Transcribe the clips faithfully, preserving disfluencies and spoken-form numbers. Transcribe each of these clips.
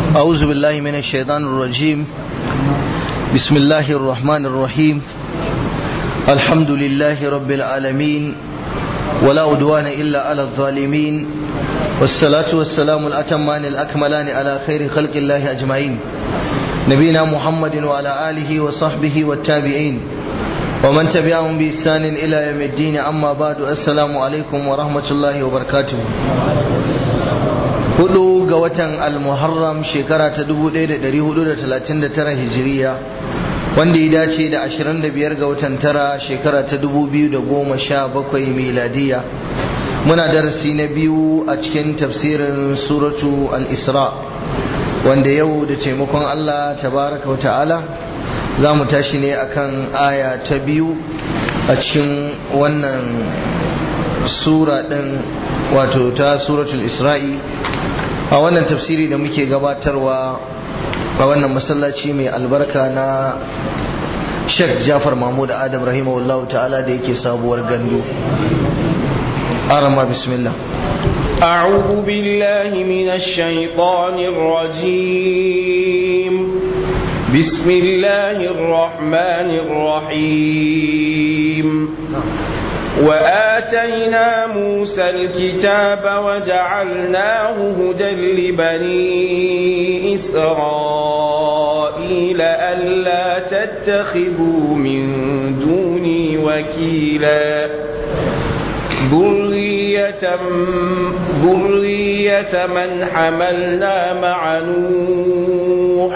أعوذ بالله من الشيطان الرجيم. بسم الله الرحمن الرحيم. الحمد لله رب العالمين ولا عدوان إلا على الظالمين، والصلاة والسلام الأتمان الأكملان على خير خلق الله أجمعين، نبينا محمد وعلى آله وصحبه والتابعين ومن تبعهم بإحسان إلى يوم الدين. أما بعد، السلام عليكم ورحمة الله وبركاته. hudu ga watan al-muharram shekara ta dubu ɗaya da ɗari hudu da talatin da tara hijiriya, wanda ya dace da ashirin da biyar ga watan tara shekara ta dubu biyu da goma sha bakwai miladiya. Muna darasi na biyu a cikin tafsirin suratu al-isra, wanda yau da taimakon Allah tabaraka wa ta'ala za mu tashi ne akan aya ta biyu a cikin wannan sura ɗin, wato ta suratul isra'i, a wannan tafsiri da muke gabatarwa a wannan masallaci mai albarka na Sheikh Jafar Mahmud Adam rahimahullahu ta'ala da yake sabuwar gandu. arama bismillah. أعوذ بالله من الشيطان الرجيم. بسم الله الرحمن الرحيم. وآتينا موسى الكتاب وجعلناه هدى لبني إسرائيل ألا تتخذوا من دوني وكيلا ذرية ذرية من حملنا مع نوح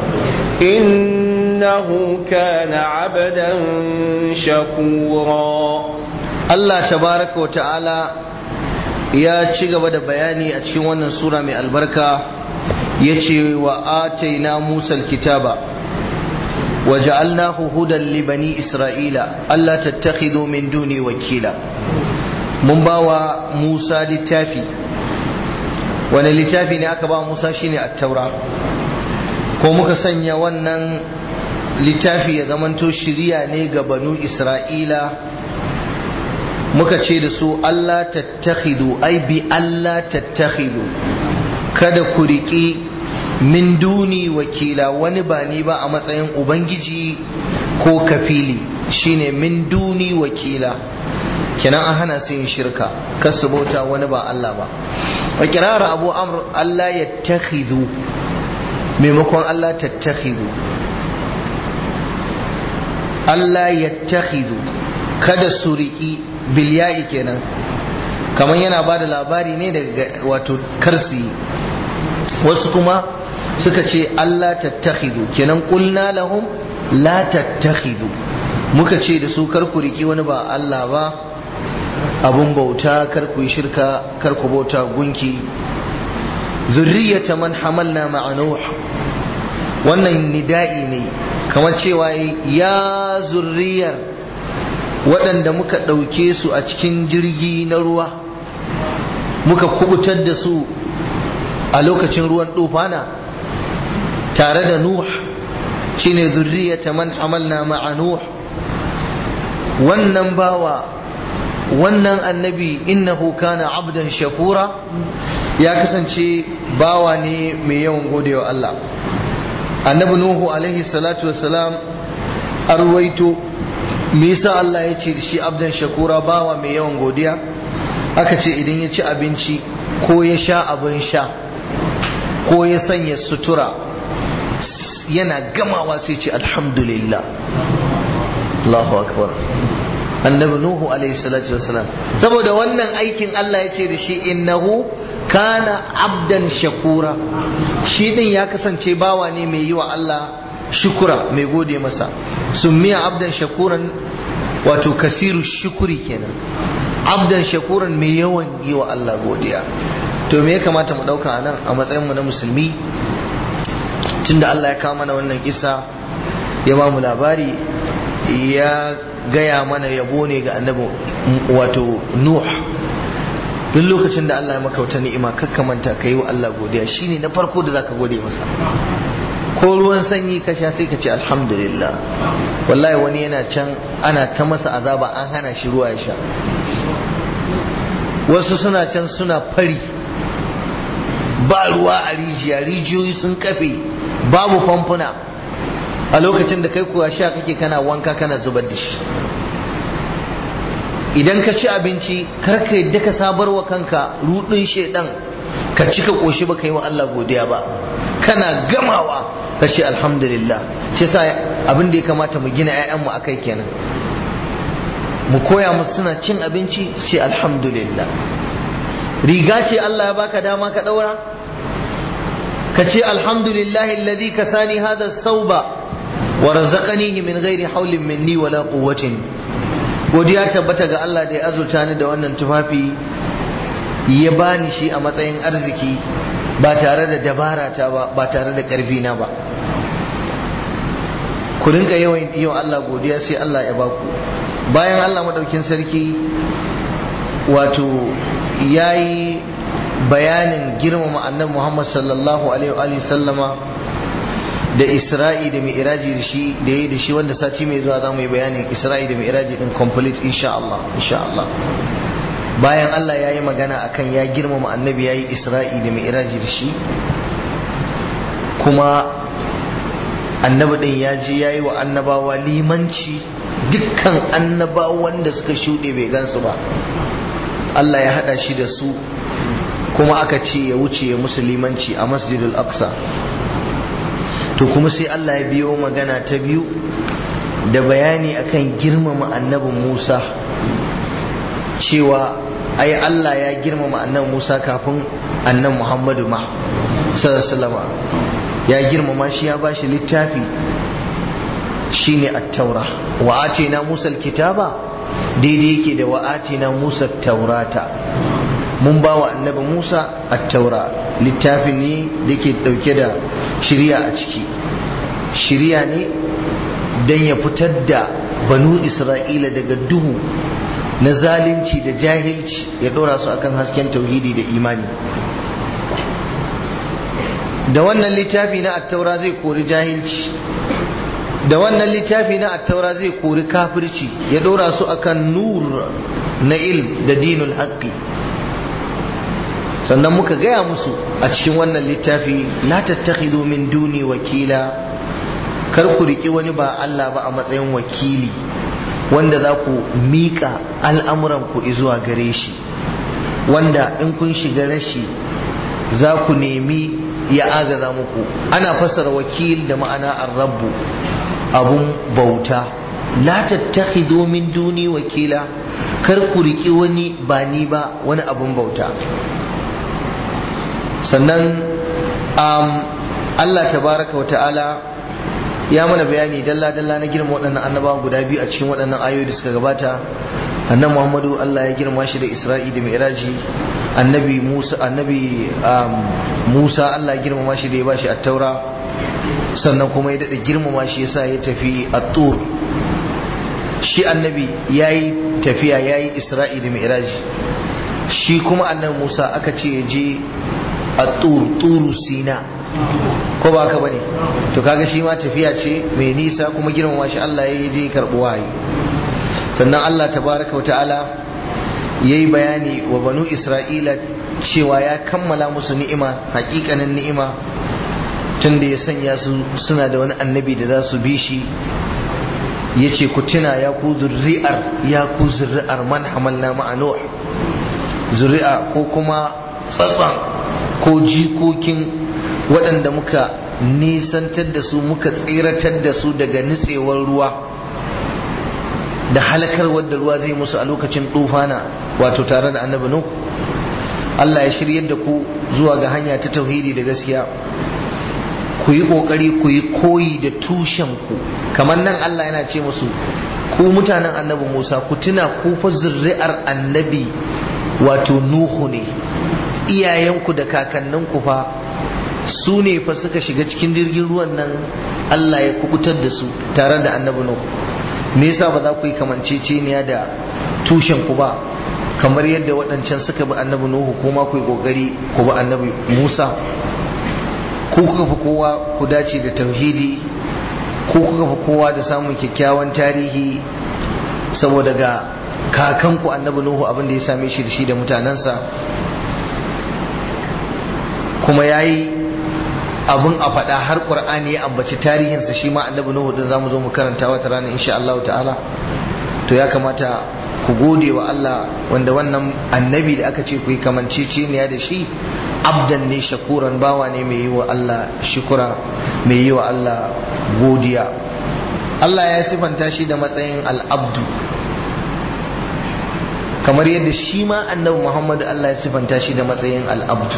إنه كان عبدا شكورا. Allah tabaraka wa ta'ala ya ci gaba da bayani a cikin wannan sura mai albarka, ya ce wa ataina Musa alkitaba wa ja'alnahu hudan li bani Isra'ila alla tattakhidhu min duni wakila. Mun bawa Musa littafi. wani littafi ne aka ba Musa? shine at-taura. ko muka sanya wannan littafi ya zamanto shiriya ne ga banu Isra'ila, muka ce da su Allah tattakhidu, ai bi Allah tattakhidu, kada ku riƙi min duni wakila, wani ba ni ba a matsayin ubangiji ko kafili, shine min duni wakila. kenan an hana su yin shirka, kar su bauta wani ba Allah ba. wa kirar Abu Amr Allah yattakhidu maimakon Allah tattakhidu. Allah yattakhidu, kada su riƙi bilya'i kenan, kamar yana ba da labari ne daga wato karsi. wasu kuma suka ce Allah tattakhidu, kenan qulna lahum la tattakhidu, muka ce da su kar ku riki wani ba Allah ba abun bauta, kar ku yi shirka, kar ku bauta gunki. zurriyata man hamalna ma'a nuh, wannan nida'i ne, kamar cewa ya zurriyar waɗanda muka ɗauke su a cikin jirgi na ruwa, muka kubutar da su a lokacin ruwan tufana tare da Nuh, shine zurriyata man hamalna ma'a Nuh. wannan bawa, wannan annabi, innahu kana abdan shakura, ya kasance bawa ne mai yawan godewa Allah. annabi Nuhu alaihi salatu wassalam arwaito me yasa Allah ya ce da shi abdan shakura, bawa mai yawan godiya? aka ce idan ya ci abinci ko ya sha abin sha ko ya sanya sutura, yana gamawa sai ce alhamdulillah. Allahu akbar. annabi Nuhu alaihi salatu wassalam, saboda wannan aikin Allah ya ce da shi innahu kana abdan shakura, shi din ya kasance bawa ne mai yi wa Allah shukura, mai gode masa. summiya abdan shakuran, wato kasiru shukuri kenan. abdan shakuran, mai yawan yi wa Allah godiya. to me ya kamata mu dauka anan a matsayin mu na musulmi, tunda Allah ya kawo mana wannan kisa, ya ba mu labari, ya gaya mana yabo ne ga annabi wato Nuh. duk lokacin da Allah ya maka wata ni'ima, kakka manta kai wa Allah godiya, shine na farko da zaka gode masa. ko ruwan sanyi ka sha sai ka ce alhamdulillah. wallahi wani yana can ana ta masa azaba, an hana shi ruwa ya sha. wasu suna can suna fari, ba ruwa a rijiya, rijiyoyi sun kafe, babu famfuna, a lokacin da kai kuwa sha kake kana wanka kana zubar da shi. Idan ka ci abinci kar ka yadda ka sabarwa kanka rudin shedan ka cika koshi ba kai wa Allah godiya ba, kana gamawa ka ce alhamdulillah. shi yasa abin da ya kamata mu gina ƴaƴanmu akai kenan, mu koya musu suna cin abinci su ce alhamdulillah. riga ce Allah ya baka dama ka daura, ka ce alhamdulillahi alladhi kasani hadha as-sauba wa razaqanihi min ghairi hawlin minni wala quwwatin. godiya tabbata ga Allah da ya azurta ni da wannan tufafi, ya bani shi a matsayin arziki ba tare da dabara ta ba, ba tare da karfi na ba. ku rinka yawan yi wa Allah godiya sai Allah ya baku. bayan Allah madaukin sarki wato yayi bayanin girmama annabi Muhammad sallallahu alaihi wa sallama da Isra'i da Mi'raji da shi da yayi da shi, wanda sati mai zuwa zamu yi bayanin Isra'i da Mi'raji din complete insha Allah insha Allah. bayan Allah ya yi magana akan ya girmama annabi, ya yi Isra'i da Mi'raji da shi, kuma annabi din ya je ya yi wa annabawa limanci, dukkan annabawan da suka shuɗe bai gansu ba Allah ya haɗa shi da su, kuma aka ce ya wuce ya musu limanci a Masjidul Aqsa. to kuma sai Allah ya biyo magana ta biyu da bayani akan girmama annabi Musa, cewa ai Allah ya girmama annabi Musa kafin annabi Muhammadu ma sallallahu alaihi wasallam, ya girmama shi, ya bashi littafi shine at-taura. wa atina Musa al-kitaba daidai yake da wa atina Musa at-taurata, mun ba wa annabi Musa at-taura, littafi ne da ke dauke da shiriya a ciki. shiriya ne dan ya fitar da banu Isra'ila daga duhu na zalunci da jahilci, ya dora su akan hasken tauhidi da imani. da wannan littafi na at-taura zai kori jahilci, da wannan littafi na at-taura zai kori kafirci, ya dora su akan nur na ilm da dinul haqqi. sannan muka gaya musu a cikin wannan littafi, la tattakhidu min duni wakila, kar ku riki wani ba Allah ba a matsayin wakili wanda za ku miƙa al'amuranku zuwa gare shi, wanda in kun shiga rashi za ku nemi ya agaza muku. ana fassara wakil da ma'ana ar-rabbu, abun bauta. la tattakhidu min duni wakila, kar ku riki wani ba ni ba wani abun bauta. sannan um, Allah tabaraka wa ta'ala ya mana bayani dalla-dalla na girma waɗannan annabawa guda biyu a cikin waɗannan ayoyi da suka gabata. annabi Muhammadu Allah ya girma shi da Isra'i da Mi'raji, annabi Musa annabi um, Musa Allah ya girma shi da ya bashi at-taura, sannan kuma ya dada girmama shi yasa ya tafi at-tur. shi annabi yayi tafiya yayi Isra'i da Mi'raji, shi kuma annabi Musa aka ce ya je at-tur, turu Sina, ko ba haka bane? to kaga shi ma tafiya ce mai nisa, kuma girmama shi Allah ya je karɓi wahayi. sannan Allah tabaraka wa ta'ala yayi bayani wa banu Isra'ila cewa ya kammala musu ni'ima, hakikanin ni'ima, tunda ya sanya su suna da wani annabi da za su bi shi. yace ku tuna ya ku zurri'ar ya ku zurri'ar man hamalna ma'a Nuh, zuri'a ko kuma tsatsan ko jikokin waɗanda muka nisantar da su, muka tseratar da su daga nitsewar ruwa da halakar wadda ruwa zai musu a lokacin tufana, wato tare da annabi Nuh. Allah ya shiryar da ku zuwa ga hanya ta tauhidi da gaskiya, ku yi kokari ku yi koyi da tushen ku. kamar nan Allah yana ce musu, ku mutanen annabi Musa ku tuna ku fa zuri'ar annabi wato Nuhu ne, iyayenku da kakanninku fa su ne fa suka shiga cikin jirgin ruwan nan, Allah ya kubutar da su tare da annabi Nuhu. me yasa ba za ku yi kamanceceniya da tushen ku ba, kamar yadda waɗancan suka bi annabi Nuhu, kuma ku yi kokari ku bi annabi Musa. ku kuka fi kowa ku dace da tauhidi, ku kuka fi kowa da samun kyakkyawan tarihi, saboda ga kakanku annabi Nuhu abin da ya same shi da shi da mutanensa. kuma yayi abun a faɗa har Qur'ani ya ambaci tarihinsa shi ma annabi Nuhu din zamu zo mu karanta wata rana insha Allah ta'ala. To ya kamata ku gode wa Allah wanda wannan annabi da aka ce ku yi kamanceceniya da shi abdan ne shakuran, bawa ne mai yi wa Allah shukura, mai yi wa Allah godiya. Allah ya sifanta shi da matsayin al'abdu kamar yadda shi ma annabi Muhammadu Allah ya sifanta shi da matsayin al'abdu.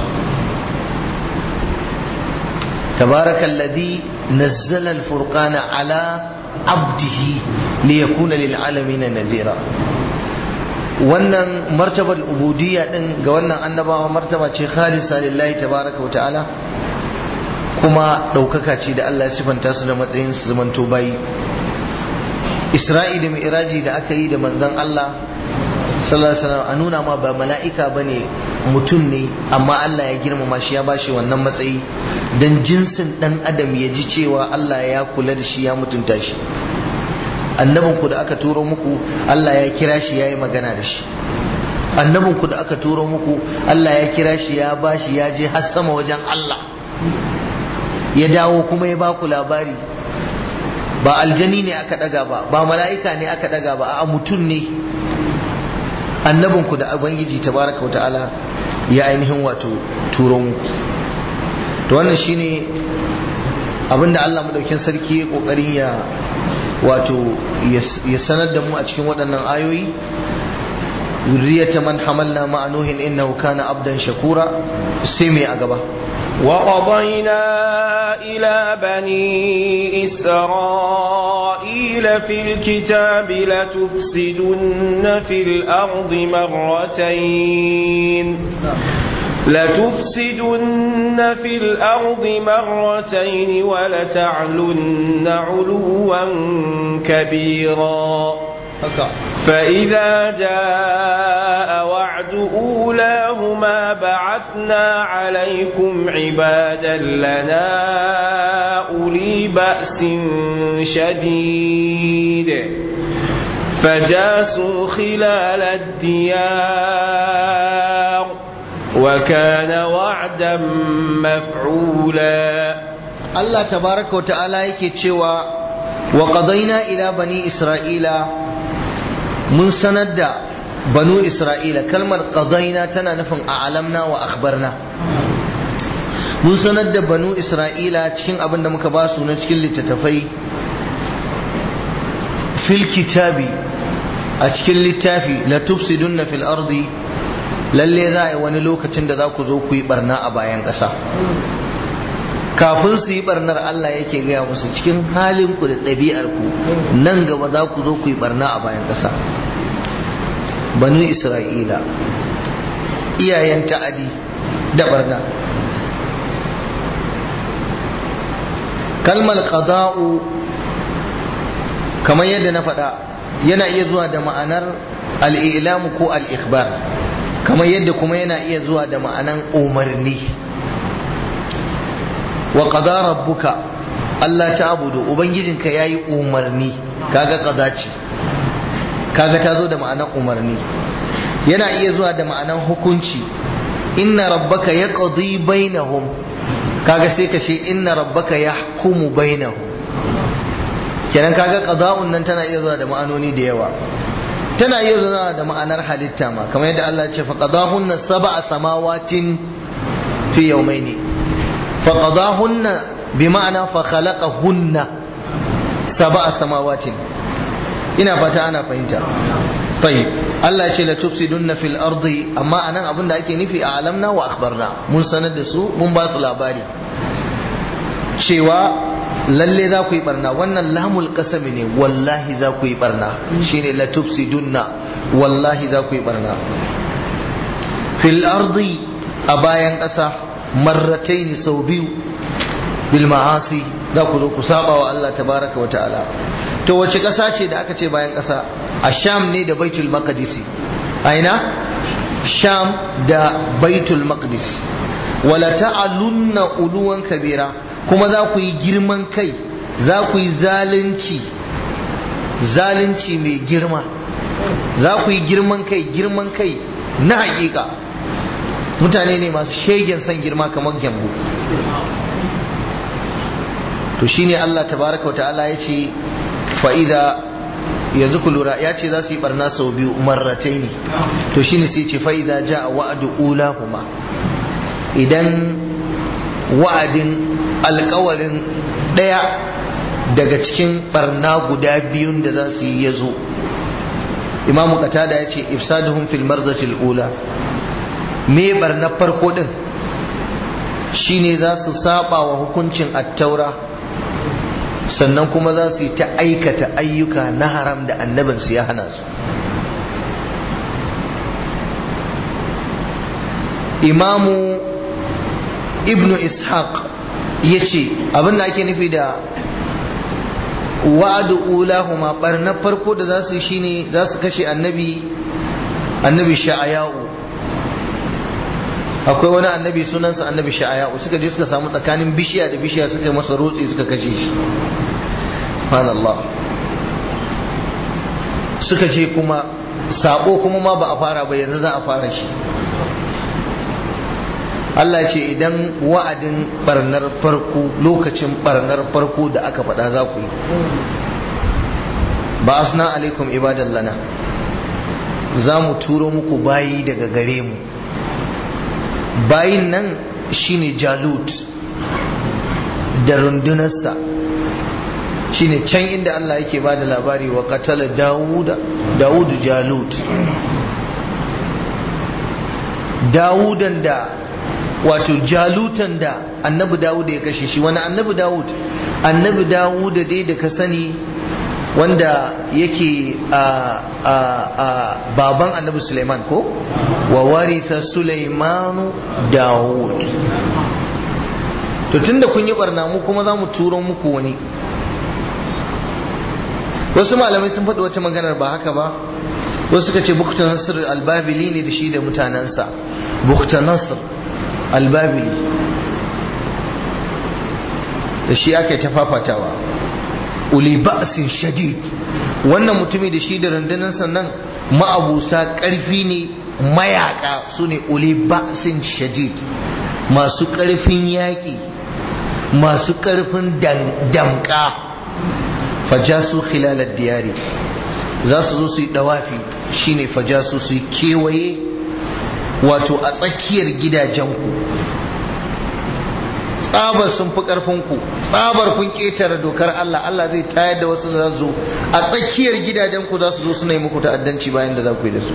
tabarakallazi nazzala al-furqana ala abdihi liyakuna lil alamin nadhira. wannan martabar ubudiyya din ga wannan annabawa martaba ce khalisa lillahi tabaraka wa ta'ala, kuma daukaka ce da Allah ya sifanta su da matsayin su zamanto bayi. Isra'i da Mi'raji da aka yi da manzon Allah sallallahu alaihi wasallam a nuna ma ba mala'ika bane, mutum ne, amma Allah ya girmama shi ya bashi wannan matsayi dan jinsin dan adam ya ji cewa Allah ya kula da shi ya mutunta shi. Annabinku da aka turo muku Allah ya kira shi ya yi magana da shi. Annabinku da aka turo muku Allah ya kira shi ya bashi ya je har sama wajen Allah, ya dawo kuma ya baku labari. Ba aljani ne aka daga ba, ba mala'ika ne aka daga ba, a mutum ne. Annabinku da Ubangiji tabaraka wa ta'ala ya ainihin wato turo muku. To wannan shine abinda Allah madaukin sarki ya kokarin ya wato ya sanar da mu a cikin waɗannan ayoyi. zurriyata man hamalna ma'a nuhin innahu kana abdan shakura. sai mai a gaba وقضينا إلى بني إسرائيل في الكتاب لتفسدن في الأرض مرتين لتفسدن في الأرض مرتين ولتعلن علوا كبيرا فإذا جاء وعد أولاهما بعثنا عليكم عبادا لنا أولي بأس شديد فجاسوا خلال الديار وكان وعدا مفعولا. الله تبارك وتعالى يكتشوا وقضينا إلى بني إسرائيل mun sanar da banu isra'ila. kalmar qadaina tana nufin a'lamna wa akhbarna. mun sanar da banu isra'ila cikin abin da muka ba su na cikin littattafai fil kitabi, a cikin littafi la tufsidunna fil ardi, lalle za a yi wani lokacin da za ku zo ku yi barna a bayan ƙasa. kafin su yi barnar Allah yake gaya musu cikin halinku da ɗabi'arku nan gaba za ku zo ku yi barna a bayan ƙasa. banu isra'ila iyayen ta'adi da barna. kalmar qada'u kamar yadda na faɗa yana iya zuwa da ma'anar al'ilamu ko al'ikhbar, kamar yadda kuma yana iya zuwa da ma'anar umarni. wa qada rabbuka Allah ta'budu, ubangijinka yayi umarni, kaga qada ce, kaga ta zo da ma'anar umarni. yana iya zuwa da ma'anar hukunci, inna rabbaka yaqdi bainahum, kaga sai ka ce inna rabbaka yahkumu bainahum. kenan kaga qada'un nan tana iya zuwa da ma'anoni da yawa. tana iya zuwa da ma'anar halitta ma, kamar yadda Allah ya ce fa qadahunna sab'a samawatin fi yawmayni. فقضاهن بمعنى فخلقهن سبع سماوات. ina fata ana fahimta. طيب Allah ya ce la tufsidunna fil ardi, amma anan abin da ake nufi a alamna wa akhbarna, mun sanar da su mun ba su labari cewa lalle za ku yi barna. wannan lamul qasami ne, wallahi za ku yi barna, shine la tufsidunna, wallahi za ku yi barna. fil ardi, a bayan ƙasa, marrataini sau biyu, bil ma'asi, za ku zo ku saba wa Allah tabaraka wa ta'ala. to wace ƙasa ce da aka ce bayan ƙasa? a sham ne da baitul maqdisi. aina? sham da baitul maqdis. wala ta'alunna uluwan kabira, kuma za ku yi girman kai, za ku yi zalunci, zalunci mai girma, za ku yi girman kai, girman kai na hakika. mutane ne masu shegen san girma kamar gyambo. to shine Allah tabaraka wa ta'ala ya ce fa'ida yanzu ku lura ya ce za su yi barna sau biyu marratai ne to shine sai ce fa'ida ja a wa'adu ulahuma idan wa'adin alkawarin ɗaya daga cikin barna guda biyun da za su yi ya zo. imamu qatada ya ce ifsaduhum fil marzatil ula, me barna farko din shine za su saba wa hukuncin attaura sannan kuma za su yi ta aikata ayyuka na haram da annabinsu ya hana su. imamu ibnu ishaq ya ce abinda ake nufi da wa'adu ulahuma barna farko da za su yi shine za su kashe annabi annabi sha'aya'u. akwai wani annabi sunansa annabi sha'aya'u, suka je suka samu tsakanin bishiya da bishiya suka yi masa rotsi suka kashe shi. subhanallah. suka ce kuma sabo kuma ma ba a fara ba yanzu za a fara shi. Allah ce idan wa'adin barnar farko lokacin barnar farko da aka faɗa za ku yi ba asna alaikum ibadan lana, za mu turo muku bayi daga gare mu. bayin nan shine Jalut da rundunarsa, shine can inda Allah yake ba da labari wa qatala Dawuda Dawudu Jalut. Dawudan da wato Jalutan da annabi Dawud ya kashe shi. wani annabi Dawud? annabi Dawud dai da ka sani wanda yake a a a baban annabi Suleiman ko wa warisa Suleimanu Dawud. to tunda kun yi barna mu kuma za mu turo muku wani. wasu malamai sun faɗi wata maganar ba haka ba, wasu suka ce Bukta Nasr al-Babili ne da shi da mutanensa. Bukta Nasr al-Babili da shi aka yi ta fafatawa. uli ba'sin shadid, wannan mutumi da shi da rundunar sannan ma'abusa ƙarfi ne, mayaka su ne uli ba'sin shadid, masu ƙarfin yaƙi, masu ƙarfin damƙa. fajasu khilalad diyari, za su zo su yi dawafi, shine fajasu su yi kewaye wato a tsakiyar gidajenku. tsabar sun fi ƙarfinku, tsabar kun ƙetare dokar Allah, Allah zai tayar da wasu za su a tsakiyar gidajenku za su zo suna yi muku ta'addanci bayan da za ku yi da su.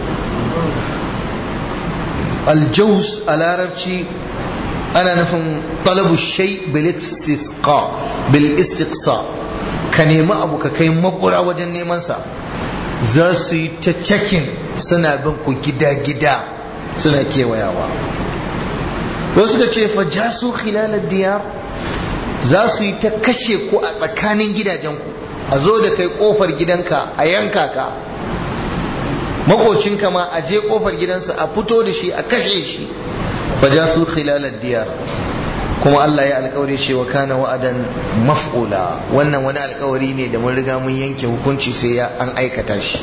aljaus a larabci ana nufin talabu shay bil istiqsa, ka nemi abu ka kai makura wajen neman sa. za su yi ta cakin suna bin ku gida-gida suna kewayawa. wasu da ce fajasu khilalad diyar, za su yi ta kashe ku a tsakanin gidajenku, a zo da kai kofar gidanka a yanka ka, makocinka ma a je kofar gidansa a fito da shi a kashe shi. fajasu khilalad diyar, kuma Allah ya alkawari cewa kana wa'adan maf'ula, wannan wani alkawari ne da mun riga mun yanke hukunci sai ya an aikata shi.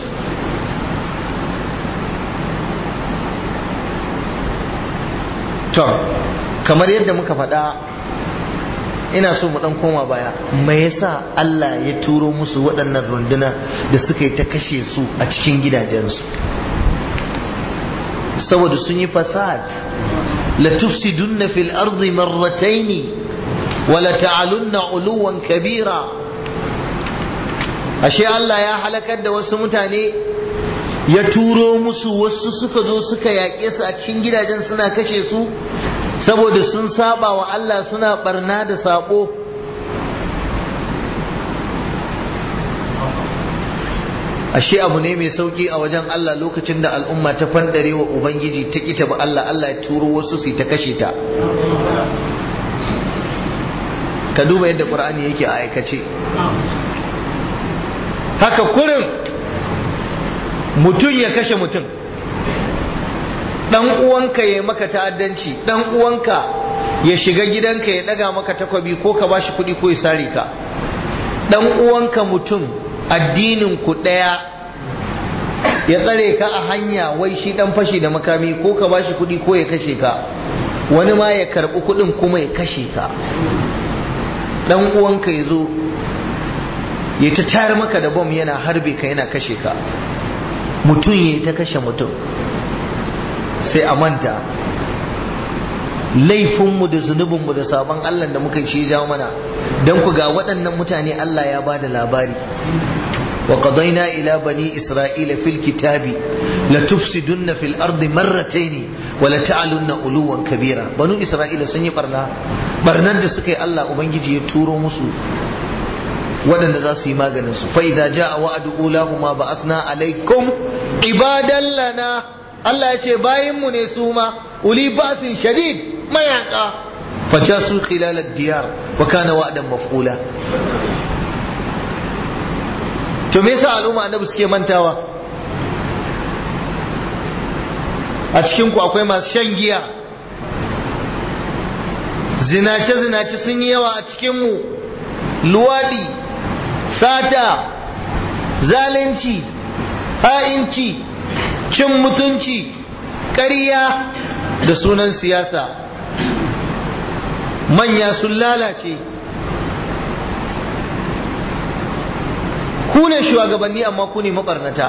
to kamar yadda muka faɗa, ina so mu dan koma baya, me yasa Allah ya turo musu waɗannan runduna da suka yi ta kashe su a cikin gidajensu? saboda sun yi fasad. la tufsidunna fil ardi marratayn wa la ta'alunna uluwan kabira. ashe Allah ya halakar da wasu mutane, ya turo musu wasu suka zo suka yaƙe su a cikin gidajen suna kashe su saboda sun saba wa Allah, suna barna da sabo. ashe abu ne mai sauki a wajen Allah lokacin da al'umma ta fandare wa ubangiji ta kita ba Allah, Allah ya turo wasu su ta kashe ta. ka duba yadda Qur'ani yake a aikace. haka kurin mutum ya kashe mutum, dan uwanka ya maka ta'addanci, dan uwanka ya shiga gidanka ya daga maka takwabi ko ka bashi kuɗi ko ya sare ka, dan uwanka mutum addinin ku daya ya tsare ka a hanya wai shi dan fashi da makami ko ka bashi kuɗi ko ya kashe ka, wani ma ya karɓi kuɗin kuma ya kashe ka. Dan uwanka ya zo ya ta tayar maka da bom yana harbe ka yana kashe ka, mutum ya ta kashe mutum, sai a manta laifinmu da zunubinmu da sabon Allah da muka ci jawo mana. don ku ga waɗannan mutane Allah ya bada labari, wa qadayna ila bani isra'ila fil kitabi la tufsidunna fil ardi marratayn wa la ta'alunna uluwan kabira. Banu isra'ila sun yi barna, barnan da suka yi Allah ubangiji ya turo musu waɗanda za su yi maganin su. fa idza jaa wa'du ulahuma ba'asna alaikum ibadan lana, Allah ya ce bayin mu ne su ma uli ba'sin shadid mayaka fajasu khilal ad-diyar wa kana wa'dan maf'ula. to me yasa al'umma annabi suke mantawa? a cikin ku akwai masu shan giya, zinace zinace sun yi yawa a cikin mu, luwadi, sata, zalunci, ha'inci, cin mutunci, ƙarya da sunan siyasa. Manya sun lalace, ku ne shugabanni amma ku ne mabarnata.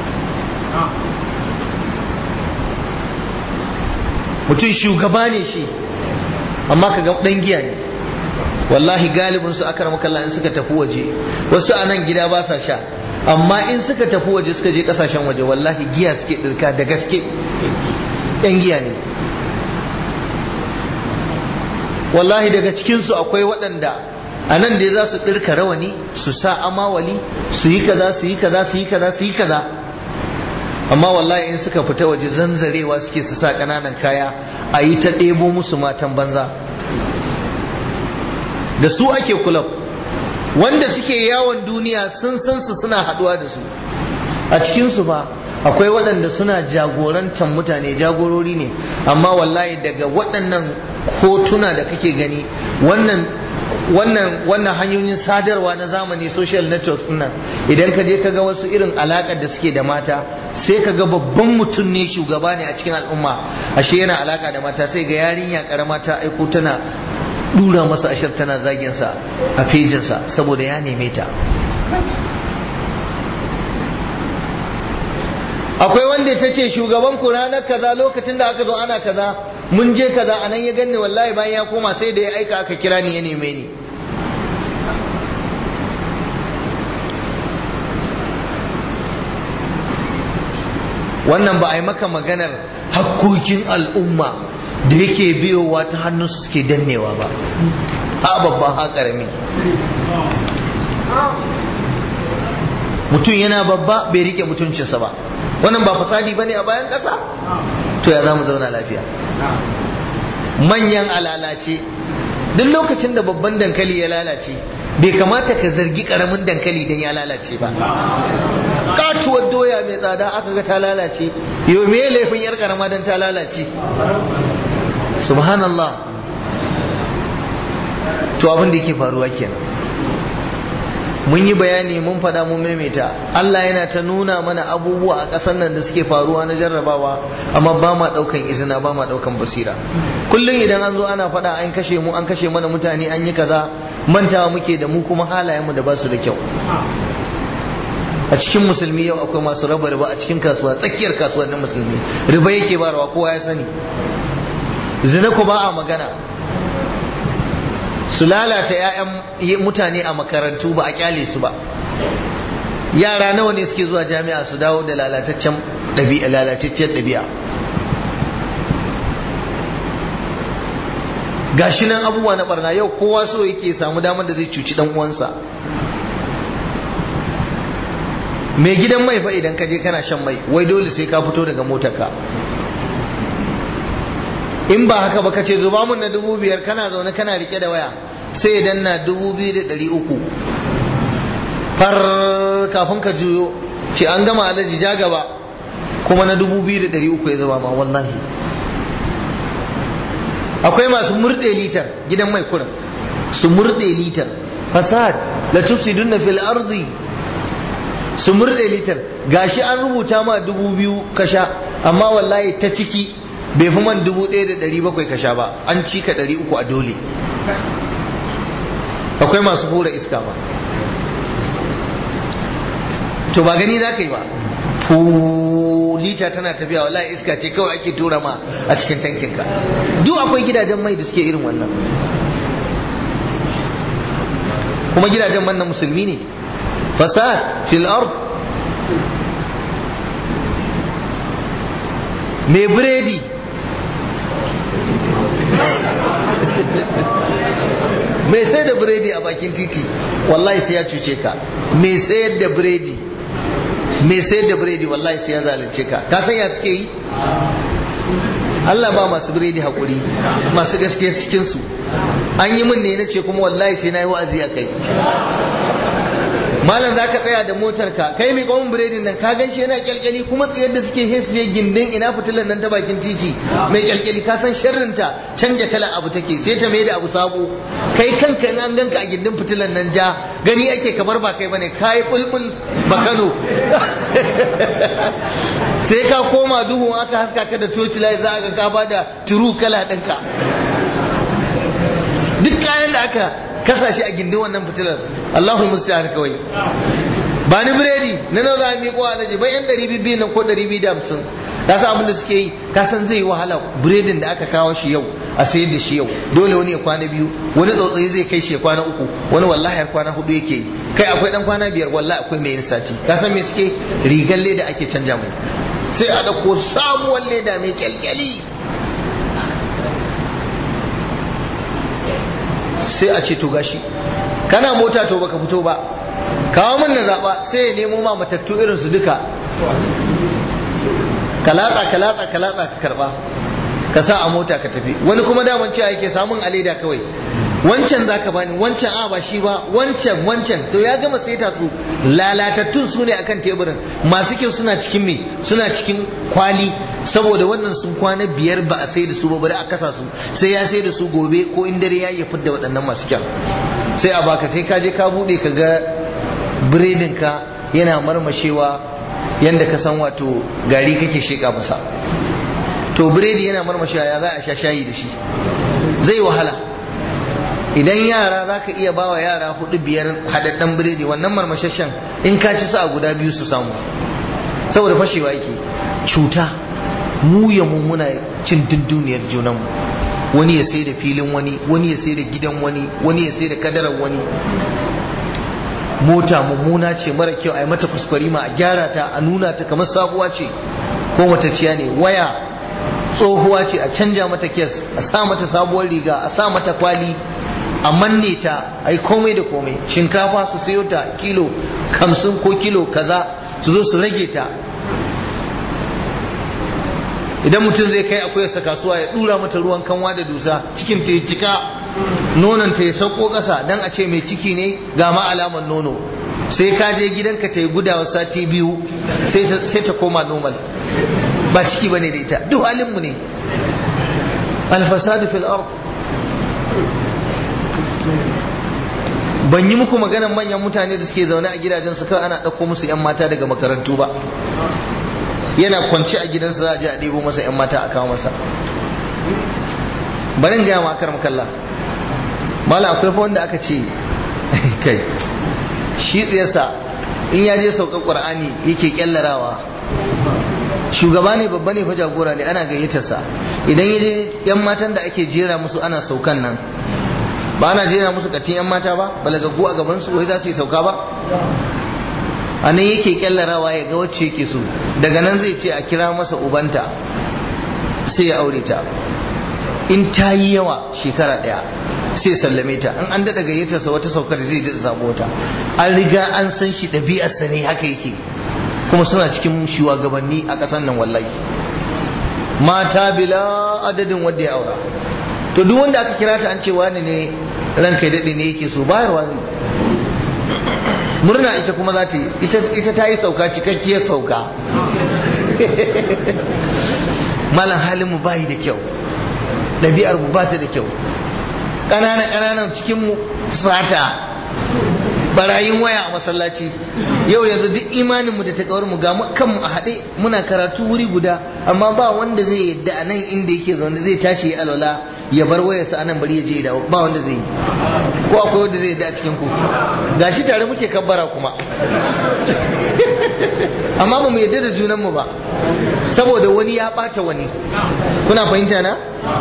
mutum shugaba ne shi amma kaga dan giya ne. wallahi galibin su aka ramaka Allah in suka tafi waje, wasu a nan gida ba sa sha, amma in suka tafi waje suka je kasashen waje wallahi giya suke dirka da gaske, yan giya ne. wallahi daga cikinsu akwai waɗanda a nan dai za su ɗirka rawani, su sa amawali, su yi kaza su yi kaza su yi kaza su yi kaza, amma wallahi in suka fita waje zanzarewa suke su sa ƙananan kaya a yi ta ɗebo musu matan banza. da su ake kulab, wanda suke yawon duniya sun san su suna haɗuwa da su. a cikinsu ba akwai waɗanda suna jagorantar mutane, jagorori ne, amma wallahi daga waɗannan hotuna da kake gani, wannan wannan wannan hanyoyin sadarwa na zamani, social networks nan, idan ka je ka ga wasu irin alakar da suke da mata, sai ka ga babban mutum ne, shugaba ne a cikin al'umma, ashe yana alaka da mata, sai ga yarinya karama ta aiko tana dura masa ashar, tana zagin sa a fejinsa saboda ya neme ta. akwai wanda ta ce shugaban ku ranar kaza lokacin da aka zo ana kaza mun je kaza anan ya ganni, wallahi bayan ya koma sai da ya aika aka kira ni ya neme ni. wannan ba a yi maka maganar hakkokin al'umma da yake biyowa ta hannunsu suke dannewa ba, ha babban ha karami. mutum yana babba bai rike mutuncinsa ba, wannan ba fasadi bane a bayan ƙasa? to ya za mu zauna lafiya? manyan alalace, duk lokacin da babban dankali ya lalace bai kamata ka zargi karamin dankali don ya lalace ba. katuwar doya mai tsada aka ga ta lalace, yau me laifin yar karama don ta lalace? subhanallah. to abin da yake faruwa kenan, mun yi bayani, mun fada, mun maimaita. Allah yana ta nuna mana abubuwa a ƙasar nan da suke faruwa na jarrabawa, amma ba ma ɗaukan izina, ba ma ɗaukan basira. kullum idan an zo ana fada an kashe mu, an kashe mana mutane, an yi kaza, mantawa muke da mu kuma halayenmu da ba su da kyau. a cikin musulmi yau akwai masu raba riba a cikin kasuwa, tsakiyar kasuwannin musulmi riba yake barawa, kowa ya sani. zina ko ba a magana, su lalata 'ya'yan mutane a makarantu ba a kyale su ba. yara nawa ne suke zuwa jami'a su dawo da lalataccen ɗabi'a, lalataccen ɗabi'a. gashi nan abubuwa na barna yau, kowa so yake samu damar da zai cuci dan uwansa. mai gidan mai fa idan ka je kana shan mai, wai dole sai ka fito daga motarka, in ba haka ba ka ce zuba mun na dubu biyar, kana zaune kana rike da waya, sai idan na dubu biyu da ɗari uku far kafin ka juyo ce an gama alaji ja gaba, kuma na dubu biyu da ɗari uku ya zuba ma. wallahi akwai masu murɗe litar gidan mai kurin, su murɗe litar. fasad la tufsiduna fil ardi, su murɗe litar gashi an rubuta ma dubu biyu ka sha amma wallahi ta ciki bai fi man dubu ɗaya da ɗari bakwai ka sha ba an ci ka ɗari uku a dole. Akwai masu hura iska ba, to ba gani za ka yi ba, lita tana tafiya wallahi iska ce kawai ake tura ma a cikin tankinka. Duk akwai gidajen mai da suke irin wannan, kuma gidajen man na musulmi ne. Fasad fil ard. mai biredi mai sai da biredi a bakin titi wallahi sai ya cuce ka. mai sayar da biredi mai sayar da biredi wallahi sai ya zalunce ka. Ka san ya suke yi? Allah ba masu biredi hakuri, masu gaskiya cikin su. An yi min ne na ce kuma wallahi sai na yi wa'azi a kai. Malam za ka tsaya da motar ka kai mai kawun biredin nan ka gan shi yana kyalkyali kuma tsayar da suke he su je gindin ina fitilan nan ta bakin titi mai kyalkyali ka san sharrinta canja kala abu take sai ta mai da abu sabo. Kai kanka in an ganka a gindin fitilan nan ja gani ake kamar ba kai bane kai bulbul ba Kano. Sai ka koma duhu aka haska ka da torchlight za ka ka bada turu kala ɗinka. Duk kayan da aka kasa shi a gindin wannan fitilar Allahu musta'an kawai. Ba ni biredi na nawa za a miƙo alaji bai yan ɗari biyu nan ko ɗari biyu da hamsin. Ka san abin da suke yi, ka san zai yi wahala biredin da aka kawo shi yau a sayar da shi yau dole wani ya kwana biyu, wani tsautsayi zai kai shi ya kwana uku, wani wallahi har kwana hudu yake yi, kai akwai dan kwana biyar, wallahi akwai mai yin sati. Ka san me suke? Rigar leda ake canja mai, sai a ɗauko sabuwar leda mai kyalkyali sai a ce to gashi kana mota to baka fito ba kawo min na zaba, sai ya nemo ma matattu irin su duka ka latsa ka latsa ka latsa ka karba ka sa a mota ka tafi. Wani kuma daman cewa yake samun aleda kawai, wancan zaka bani, wancan a ba shi ba, wancan wancan to ya gama saita su. Lalatattun su ne akan teburin, masu kyau suna cikin me suna cikin kwali, saboda wannan sun kwana biyar ba a sai da su ba, bari a kasa su sai ya sai da su gobe ko in dare ya yi fidda waɗannan masu kyau sai a baka, sai ka je ka bude ka ga biredin ka yana marmashewa yanda ka san wato gari kake sheka masa. To biredi yana marmashewa ya za a sha shayi da shi? Zai wahala. Idan yara za ka iya bawa yara hudu biyar haɗaɗɗen biredi, wannan marmashashen in ka ci sa guda biyu su samu, saboda fashewa yake. Cuta mu ya mummuna cin dunduniyar junanmu, wani ya sai da filin wani, wani ya sai da gidan wani, wani ya sai da kadarar wani. Mota mummuna ce mara kyau a yi mata kuskure ma a gyara ta a nuna ta kamar sabuwa ce ko matacciya ne. Waya tsohuwa ce a canja mata kes, a sa mata sabuwar riga, a sa mata kwali, a manne ta, a yi komai da komai. Shinkafa su sayo ta kilo hamsin ko kilo kaza su zo su rage ta. Idan mutum zai kai akuyarsa kasuwa ya dura mata ruwan kanwa da dusa, cikin ta ya cika, nonon ta ya sauko ƙasa dan a ce mai ciki ne ga ma alaman nono. Sai ka je gidanka ta yi gudawa sati biyu sai ta koma normal, ba ciki bane da ita. Duk halinmu ne. Alfasadu fil ard. Ban yi muku maganan manyan mutane da suke zaune a gidajen su kawai ana ɗauko musu 'yan mata daga makarantu ba. Yana kwance a gidansa za a je a ɗebo masa 'yan mata a kawo masa. Bari in gaya ma akar makalla, mala akwai fa wanda aka ce kai shi tsayasa in ya je saukar Qur'ani yake kyallarawa. Shugaba ne, babba ne, fa jagora ne, ana gayyatarsa. Idan ya je 'yan matan da ake jera musu ana saukan nan, ba ana jera musu katin 'yan mata ba balagaggu a gaban su wai za su yi sauka ba, a nan yake kyallarawa ya ga wacce yake so. Daga nan zai ce a kira masa ubanta sai ya aure ta. In ta yi yawa shekara daya sai sallame ta. In an daɗa gayyatarsa wata saukar zai daɗa sabo ta. An riga an san shi ɗabi'arsa ne haka yake, kuma suna cikin shugabanni a ƙasar nan wallahi. Mata bila adadin wanda ya aura. To duk wanda aka kira ta an ce wani ne ranka daɗe ne yake so, bayarwa ne. Murna ita kuma za ta yi, ita ta yi sauka, cikakkiyar sauka. Malam halin mu bayi da kyau, ɗabi'ar mu ba ta da kyau. Ƙananan ƙananan cikin mu sata, barayin waya a masallaci. Yau yanzu duk imaninmu da takawar mu ga kanmu a haɗe muna karatu wuri guda, amma ba wanda zai yadda a nan inda yake zaune zai tashi ya alwala ya bar wayarsa anan bari ya je da ba wanda zai yi. Ko akwai wanda zai yadda a cikin ku? Gashi tare muke kabbara kuma amma ba mu yadda da junanmu ba saboda wani ya ɓata wani. Kuna fahimta na?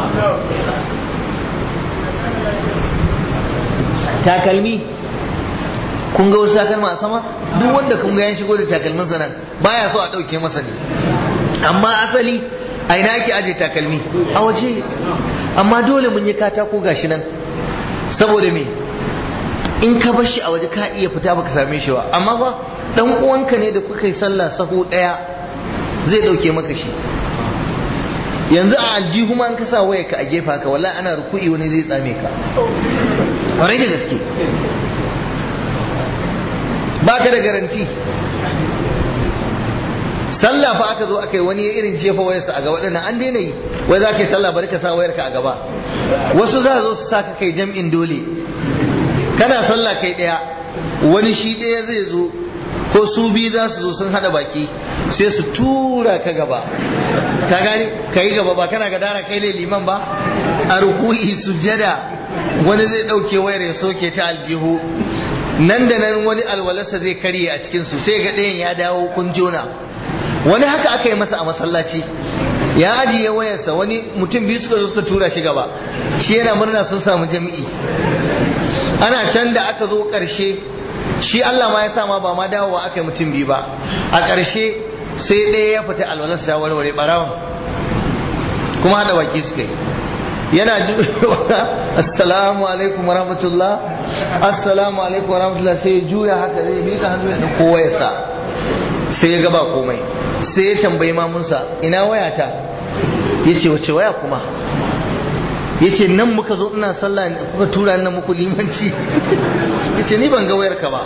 Takalmi, kun ga wasu takalma a sama? Duk wanda kun ga ya shigo da takalmin sa nan baya so a ɗauke masa ne, amma asali a ina ake aje takalmi? A waje. Amma dole mun yi katako gashi nan saboda me? In ka bar shi a waje ka iya fita baka same shi ba, amma fa dan uwanka ne da kuka yi sallah sahu daya zai dauke maka shi. Yanzu a aljihu ma an ka sa waya ka a gefa ka, wallahi ana ruku'i wani zai tsame ka ƙwarai da gaske. Baka da garanti. Sallah fa aka zo aka yi wani irin jefa wayarsa a gaba dinnan an daina yi, wai za ka yi sallah bari ka sa wayarka a gaba. Wasu za zo su saka kai jam'in dole, kana sallah kai daya, wani shi daya zai zo ko su biyu za su zo sun hada baki sai su tura ka gaba, ka gani ka yi gaba, ba kana gadara kai ne liman ba. A ruku'i sujjada wani zai dauke wayar ya soke ta aljihu, nan da nan wani alwalarsa zai karye a cikin su, sai ga ɗayan ya dawo kun jona. Wani haka aka yi masa a masallaci, ya ajiye wayarsa, wani mutum biyu suka zo suka tura shi gaba, shi yana murna sun samu jami'i. Ana can da aka zo ƙarshe, shi Allah ma ya sa ma ba ma dawowa aka yi mutum biyu ba, a ƙarshe sai ɗaya ya fita alwalarsa ta warware ɓarawan, kuma haɗa baki suka yi. Yana assalamu alaikum warahmatullah, assalamu alaikum warahmatullah, sai ya juya haka zai mika hannu ya ɗauko wayarsa, sai ya gaba komai, sai ya tambayi mamunsa ina wayata, ya ce wace waya kuma? Ya ce nan muka zo ina sallah kuka tura nan muku limanci. Ya ce ni ban ga wayarka ba.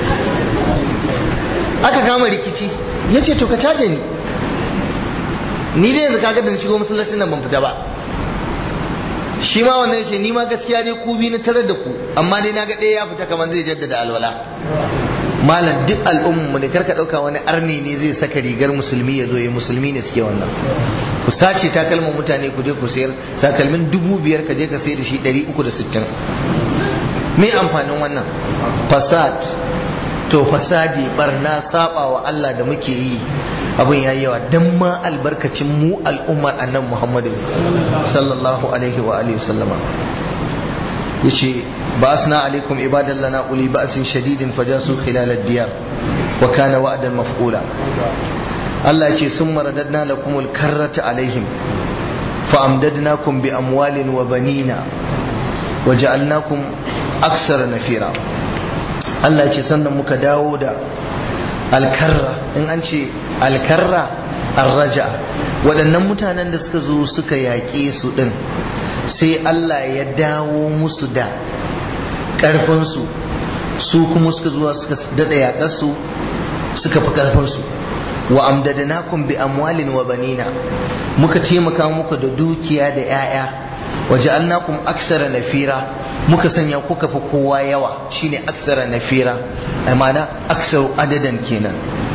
Aka kama rikici, ya ce to ka caje ni, ni dai yanzu kaga da shigo masallacin nan ban fita ba. Shi ma wannan ya ce ni ma gaskiya dai ku bi na tarar da ku, amma dai na ga ɗaya ya fita kamar zai jaddada alwala. Malam duk al'ummu ne, karka ɗauka wani arni ne zai saka rigar musulmi ya zo ya musulmi ne suke wannan. Ku sace takalmin mutane ku je ku sayar, takalmin dubu biyar ka je ka sayar da shi ɗari uku da sittin. Me amfanin wannan? Fasad. To fasadi, barna, saba wa Allah da muke yi abin yayi yawa, dan ma albarkacin mu al'ummar annabi Muhammadu sallallahu alaihi wa alihi wasallama. yace basna alaikum ibadan lana uli ba'sin shadidin fajasu khilal ad-diyar wa kana wa'dan maf'ula. Allah yace summa radadna lakumul karrata alaihim fa amdadnakum bi amwalin wa banina wa ja'alnakum aksara nafira. Allah yace sannan muka dawo da alkarra. In an ce alkarra arraja, waɗannan mutanen da suka zo suka yaƙe su ɗin sai Allah ya dawo musu da ƙarfinsu, su kuma suka zuwa suka daɗa yaƙarsu suka fi ƙarfinsu. Wa amdadnakum bi amwalin wa banina, muka taimaka muku da dukiya da 'ya'ya. Wa ja'alnakum aksara nafira, muka sanya kuka fi kowa yawa, shine aksara nafira, amana aksaru adadan kenan.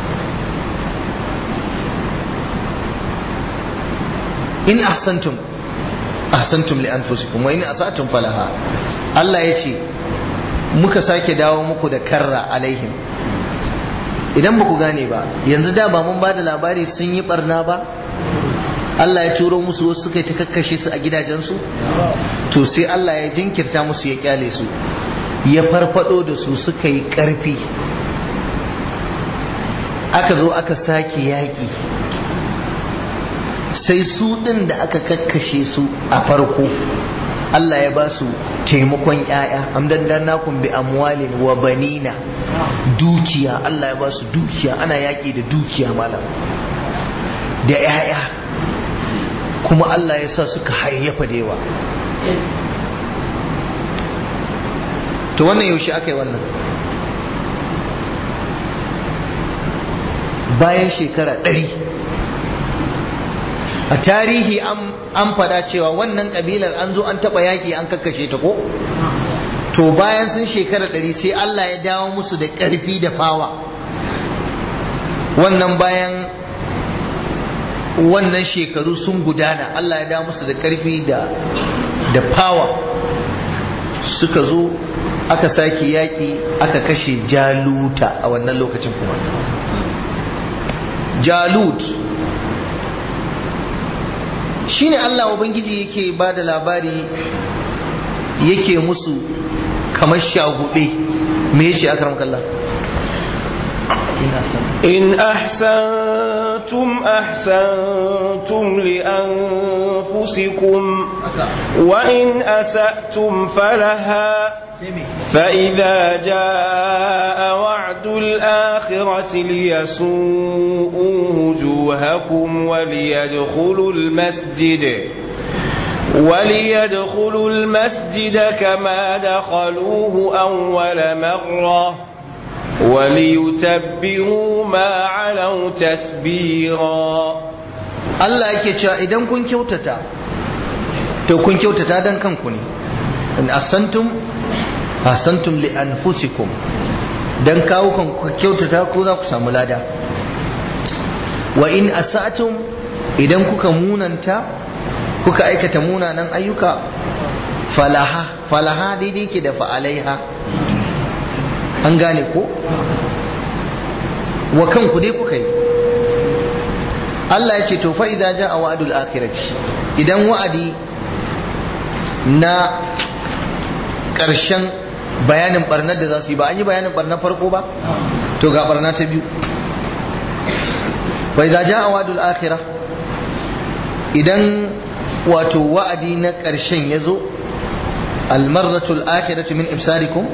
In ahsantum ahsantum li anfusikum wa in asatum falaha. Allah yace muka sake dawo muku da karra alaihim. Idan ba ku gane ba, yanzu da ba mun ba da labari sun yi barna ba, Allah ya turo musu wasu suka yi ta kakkashe su a gidajensu, to sai Allah ya jinkirta musu ya kyale su, ya farfado da su suka yi karfi, aka zo aka sake yaƙi. Sai su ɗin da aka kakkashe su a farko Allah ya ba su taimakon ‘ya'ya, amdandannakum bi amwalin wa banina, dukiya. Allah ya ba su dukiya, ana yaƙi da dukiya malam, da ‘ya'ya, kuma Allah ya sa suka hayyafa da yawa. To wannan yaushe aka yi wannan? Bayan shekara ɗari. A tarihi an faɗa cewa wannan ƙabilar an zo an taɓa yaƙi an kakkashe ta ko? to bayan sun shekara ɗari sai Allah ya dawo musu da ƙarfi da fawa. Wannan bayan wannan shekaru sun gudana Allah ya dawo musu da ƙarfi da da fawa, suka zo aka sake yaƙi aka kashe Jaluta a wannan lokacin. Kuma Jalut shine Allah Ubangiji yake ba da labari, yake musu kamar shagube. Me yace akram kallah? إن أحسنتم أحسنتم لأنفسكم وإن أسأتم فلها فإذا جاء وعد الآخرة ليسوءوا وجوهكم وليدخلوا المسجد وليدخلوا المسجد كما دخلوه أول مرة وليتبروا ما علوا تتبيرا. Allah yake cewa idan kun kyautata to kun kyautata dan kanku ne. In asantum asantum li anfusikum, dan kawo kan ku kyautata ko za ku samu lada. Wa in asatum, idan kuka munanta kuka aikata munanan ayyuka, falaha falaha daidai ke da fa'alaiha. An gane ko? Wa kanku dai kuka yi. Allah ya ce to fa idza jaa wa'dul akhirati, idan wa'adi na ƙarshen bayanin barnar da za su yi, ba an yi bayanin barnar farko ba, to ga barna ta biyu. Fa idza jaa wa'dul akhirah, idan wato wa'adi na ƙarshen ya zo, almarratul akhiratu min ibsarikum,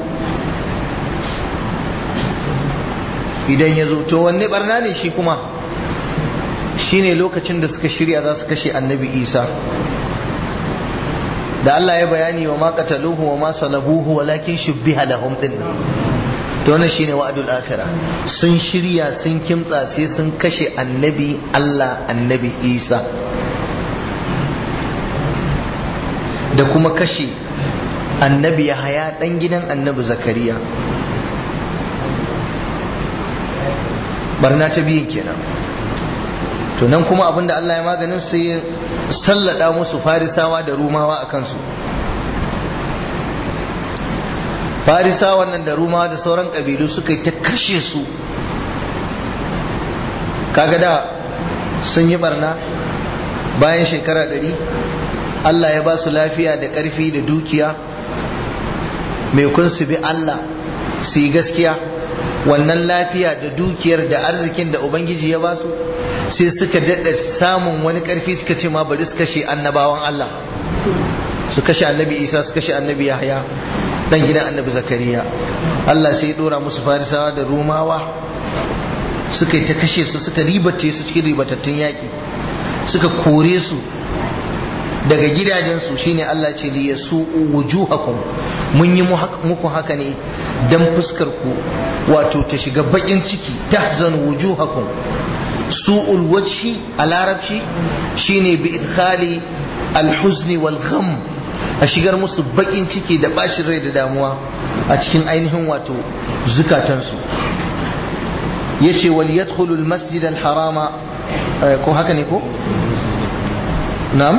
idan ya zo to wanne barna ne shi kuma? Shine lokacin da suka shirya za su kashe annabi Isa, da Allah ya bayani wa ma qataluhu wa ma salabuhu walakin shubbiha lahum din. To wannan shine wa'dul akhirah, sun shirya sun kimtsa sai sun kashe annabi Allah annabi Isa, da kuma kashe annabi Yahaya dan gidan annabi Zakariya. Barna ta biyun kenan. To nan kuma abinda Allah ya maganin sai ya sallada musu Farisawa da Rumawa a kansu. Farisawa nan da Rumawa da sauran kabilu suka yi ta kashe su. Kaga da sun yi barna, bayan shekara ɗari Allah ya ba su lafiya da ƙarfi da dukiya, mai kun su bi Allah su yi gaskiya. Wannan lafiya da dukiyar da arzikin da Ubangiji ya ba su, sai suka daɗa samun wani ƙarfi, suka ce ma bari su kashe annabawan Allah, su kashe annabi Isa, su kashe annabi Yahya dan gidan annabi Zakariya. Allah sai ya dora musu Farisawa da Rumawa, suka yi ta kashe su, suka ribace su cikin ribatattun yaƙi, suka kore su daga gidajensu. Shine Allah ce li yasu'u wujuhakum, mun yi muku haka ne dan fuskar ku wato ta shiga bakin ciki, tahzan wujuhakum. Su'ul wajhi a larabci shine bi idkhali al-huzni wal gham, a shigar musu bakin ciki da bashin rai da damuwa a cikin ainihin wato zukatansu. Yace wal yadkhulu al-masjid al-harama, ko haka ne ko? Na'am,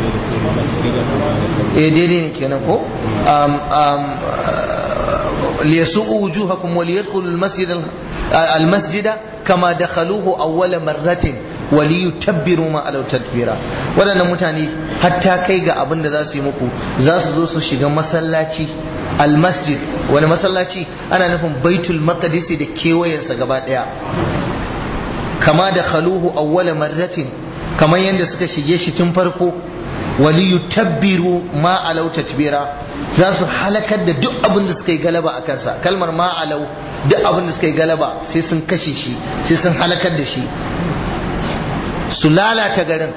eh daidai ne kenan ko? um um liyasu'u wujuhakum wa liyadkhulu al-masjid al-masjid kama dakhaluhu awwala marratin wa liyutabbiru ma alaw tadbira. Wadannan mutane hatta kai ga abin da za su yi muku, za su zo su shiga masallaci al-masjid. Wani masallaci? Ana nufin baitul maqdis da kewayensa gaba daya. Kama dakhaluhu awwala marratin, kamar yadda suka shige shi tun farko. waliyutabbiru ma alau tatbira, za su halakar da duk abin da suka yi galaba a kansa. Kalmar ma alau, duk abin da suka yi galaba sai sun kashe shi, sai sun halakar da shi, su lalata garin.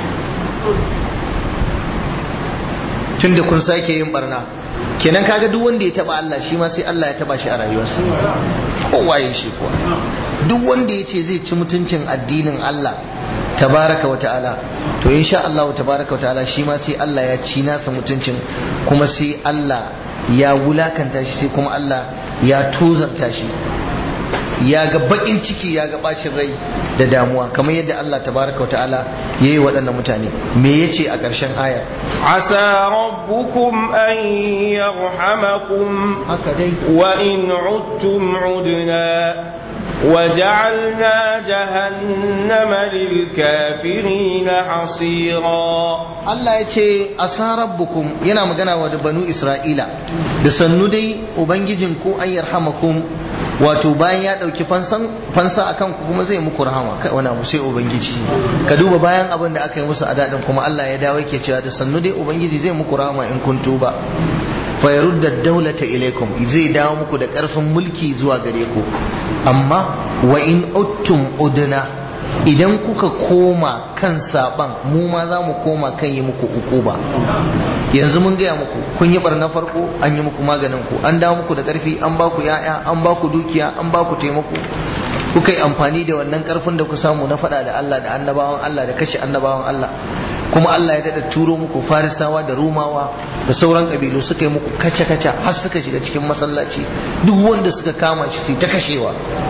Tunda kun sake yin barna, kenan kaga duk wanda ya taba Allah shi ma sai Allah ya taba shi a rayuwarsa. Kowa ya shi kuwa, duk wanda ya ce zai ci mutuncin addinin Allah tabaraka wa ta'ala, to insha Allah tabaraka wa ta'ala shi ma sai Allah ya ci nasa mutuncin, kuma sai Allah ya wulakanta shi sai kuma Allah ya tozarta shi, ya ga bakin ciki, ya ga bacin rai da damuwa, kamar yadda Allah tabaraka wa ta'ala ya yi waɗannan mutane. Me ya ce a ƙarshen ayar? asa rabbukum an yarhamakum wa in udtum udna wa ja'alna jahannama lil kafirin hasira. Allah ya ce asa rabbukum, yana magana wa da banu Isra'ila, da sannu dai ubangijinku an yarhamakum, wato bayan ya dauki fansa akan ku kuma zai muku rahama. Kai wani abu sai ubangiji, ka duba bayan abin da aka yi musu a dadin kuma Allah ya dawo yake cewa da sannu dai ubangiji zai muku rahama in kun tuba. fa yarudda dawlata ilaikum, zai dawo muku da karfin mulki zuwa gare ku. Amma wa in uttum udna, idan kuka koma kan saban mu ma za mu koma kan yi muku ukuba. Yanzu mun gaya muku kun yi barna farko, an yi muku maganin ku, an dawo muku da karfi, an ba ku ya'ya, an ba ku dukiya, an ba ku taimako, kuka yi amfani da wannan karfin da ku samu na faɗa da Allah da annabawan Allah da kashe annabawan Allah, kuma Allah ya daɗa turo muku farisawa da rumawa da sauran ƙabilu suka yi muku kaca-kaca har suka shiga cikin masallaci, duk wanda suka kama shi sai ta kashewa.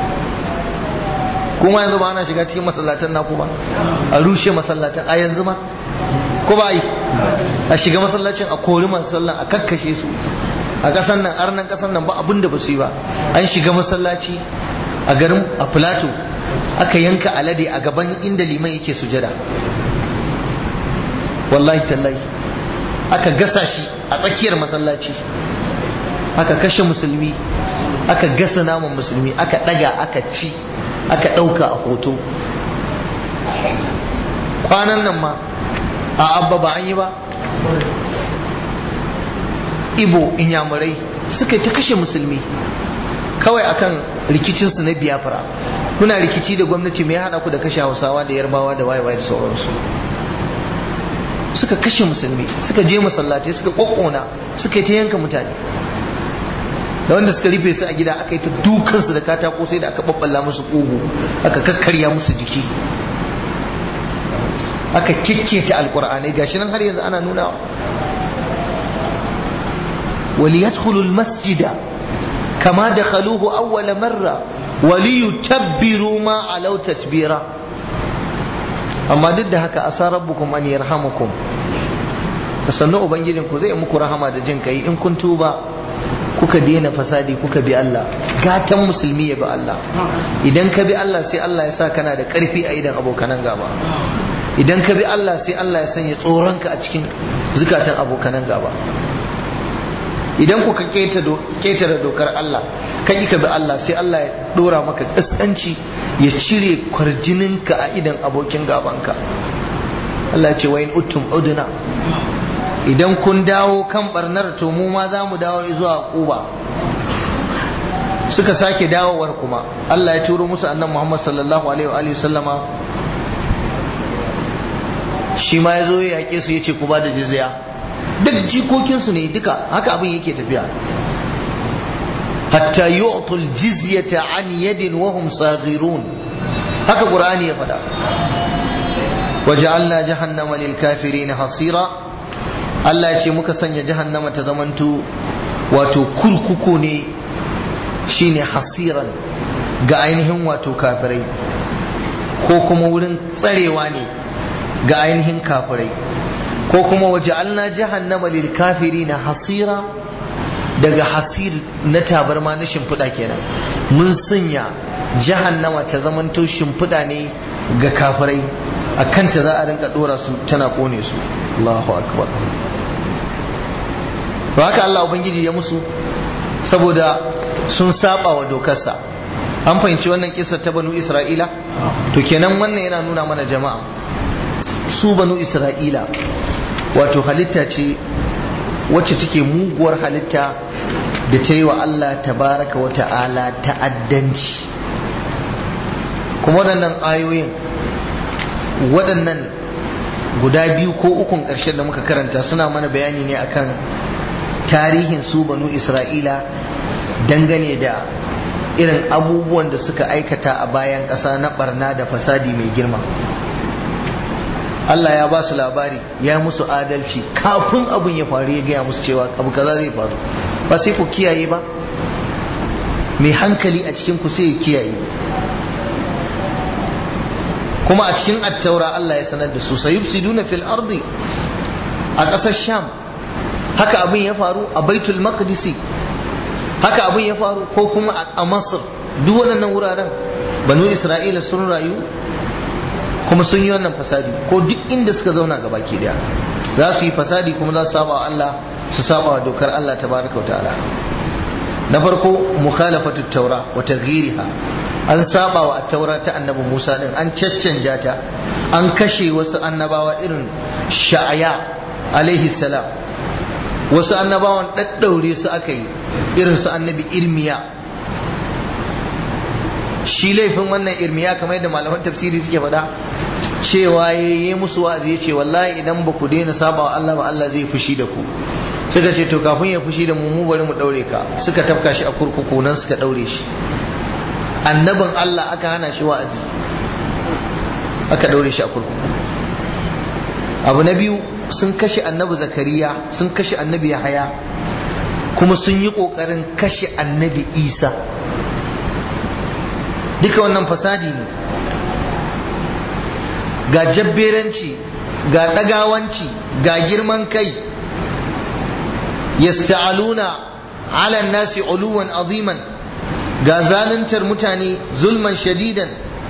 Kuma yanzu ba ana shiga cikin masallatan naku ba, a rushe masallatan a yanzu ma ko ba yi, a shiga masallacin a kori masallan a kakkashe su. A ƙasan nan arnan ƙasan nan ba abin da ba su yi ba, an shiga masallaci a garin a Filato aka yanka alade a gaban inda liman yake sujada, wallahi tallahi aka gasa shi a tsakiyar masallaci, aka kashe musulmi, aka gasa naman musulmi, aka daga aka ci, aka dauka a hoto. Kwanan nan ma a abba ba an yi ba, Ibo inyamurai suka ta kashe musulmi kawai akan rikicinsu na Biafra. Kuna rikici da gwamnati mai hada ku da kashe Hausawa da Yarbawa da wayewaye da sauransu. Suka kashe musulmi, suka je masallatai, suka kokkona, suka yi ta yanka mutane, da wanda suka rufe su a gida aka yi ta dukansu da katako sai da aka babbala musu ƙugu, aka kakkarya musu jiki, aka kikketa alƙur'anai. Gashi nan har yanzu ana nunawa. وليدخلوا المسجد كما دخلوه أول مرة وليتبروا ما علوا تتبيرا. أما ضد هكا أسى ربكم أن يرحمكم، فسنو أبنجلكم زي مكو رحمة جنكي إن كنتوا با kuka daina fasadi kuka bi Allah, gatan musulmi ya bi Allah. Idan ka bi Allah sai Allah ya sa kana da karfi a idan abokanan gaba. Idan ka bi Allah sai Allah ya sanya tsoronka a cikin zukatan abokanan gaba. Idan kuka ketare dokar Allah kan yi ka bi Allah sai Allah ya dora maka kaskanci, ya cire kwarjininka a idan abokin gabanka. Allah ya ce wa in uttum udna, idan kun dawo kan barnar to mu ma za mu dawo zuwa Quba. Suka sake dawowar kuma Allah ya turo musu annabi Muhammad sallallahu alaihi wa alihi sallama, shi ma ya zo ya yake su, ya ce ku ba da jizya. Duk jikokinsu ne duka haka abin yake tafiya, hatta yu'tul jizyata an yadin wa hum saghirun, haka Qur'ani ya faɗa. waja'alna jahannama lil kafirin hasira, Allah ya ce muka sanya jahannama ta zamanto wato kurkuku ne, shine hasiran ga ainihin wato kafirai, ko kuma wurin tsarewa ne ga ainihin kafirai, ko kuma waja'alna jahannama lil kafirin hasira, daga hasir na tabarma na shimfiɗa kenan. Mun sanya jahannama ta zamanto shimfiɗa ne ga kafirai, a kanta za a rinka ɗora su tana ƙone su. Allahu akbar. To haka Allah Ubangiji ya musu saboda sun saba wa dokarsa. An fahimci wannan kissa ta banu Isra'ila? To kenan wannan yana nuna mana jama'a, su banu Isra'ila wato halitta ce wacce take muguwar halitta da ta yi wa Allah tabaraka wa ta'ala ta'addanci. Kuma waɗannan ayoyin waɗannan guda biyu ko ukun ƙarshen da muka karanta suna mana bayani ne akan tarihin su banu Isra'ila dangane da irin abubuwan da suka aikata a bayan ƙasa na barna da fasadi mai girma. Allah ya ba su labari, ya musu adalci kafin abin ya faru, ya gaya musu cewa abu kaza zai faru. ba sai ku kiyaye ba? mai hankali a cikin ku sai ya kiyaye. kuma a cikin attaura Allah ya sanar da su sayufsiduna fil ardi a ƙasar Sham haka abin ya faru, a Baitul Maqdisi haka abin ya faru, ko kuma a Masar. duk waɗannan wuraren banu Isra'ila sun rayu kuma sun yi wannan fasadi, ko duk inda suka zauna gaba ke daya za su yi fasadi kuma za su saba wa Allah, su saba wa dokar Allah tabaraka wa ta'ala. na farko mukhalafatu taura wa taghyiriha, an saba wa taura ta annabi Musa din, an caccanja ta, an kashe wasu annabawa irin Sha'aya alaihi salam, wasu annabawan daddaure su aka yi irin su annabi Irmiya. shi laifin wannan Irmiya kamar yadda malaman tafsiri suke faɗa cewa yayi musu wa'azi yace wallahi idan ba ku daina saba wa Allah ba Allah zai fushi da ku. suka ce to kafin ya fushi da mu mu bari mu daure ka, suka tafka shi a kurkuku nan suka daure shi. annabin Allah aka hana shi wa'azi, aka daure shi a kurkuku. abu na biyu sun kashe annabi Zakariya, sun kashe annabi Yahaya, kuma sun yi kokarin kashe annabi Isa. duka wannan fasadi ne, ga jabberanci, ga dagawanci, ga girman kai. yasta'aluna ala nasi uluwan aziman, ga zaluntar mutane zulman shadidan.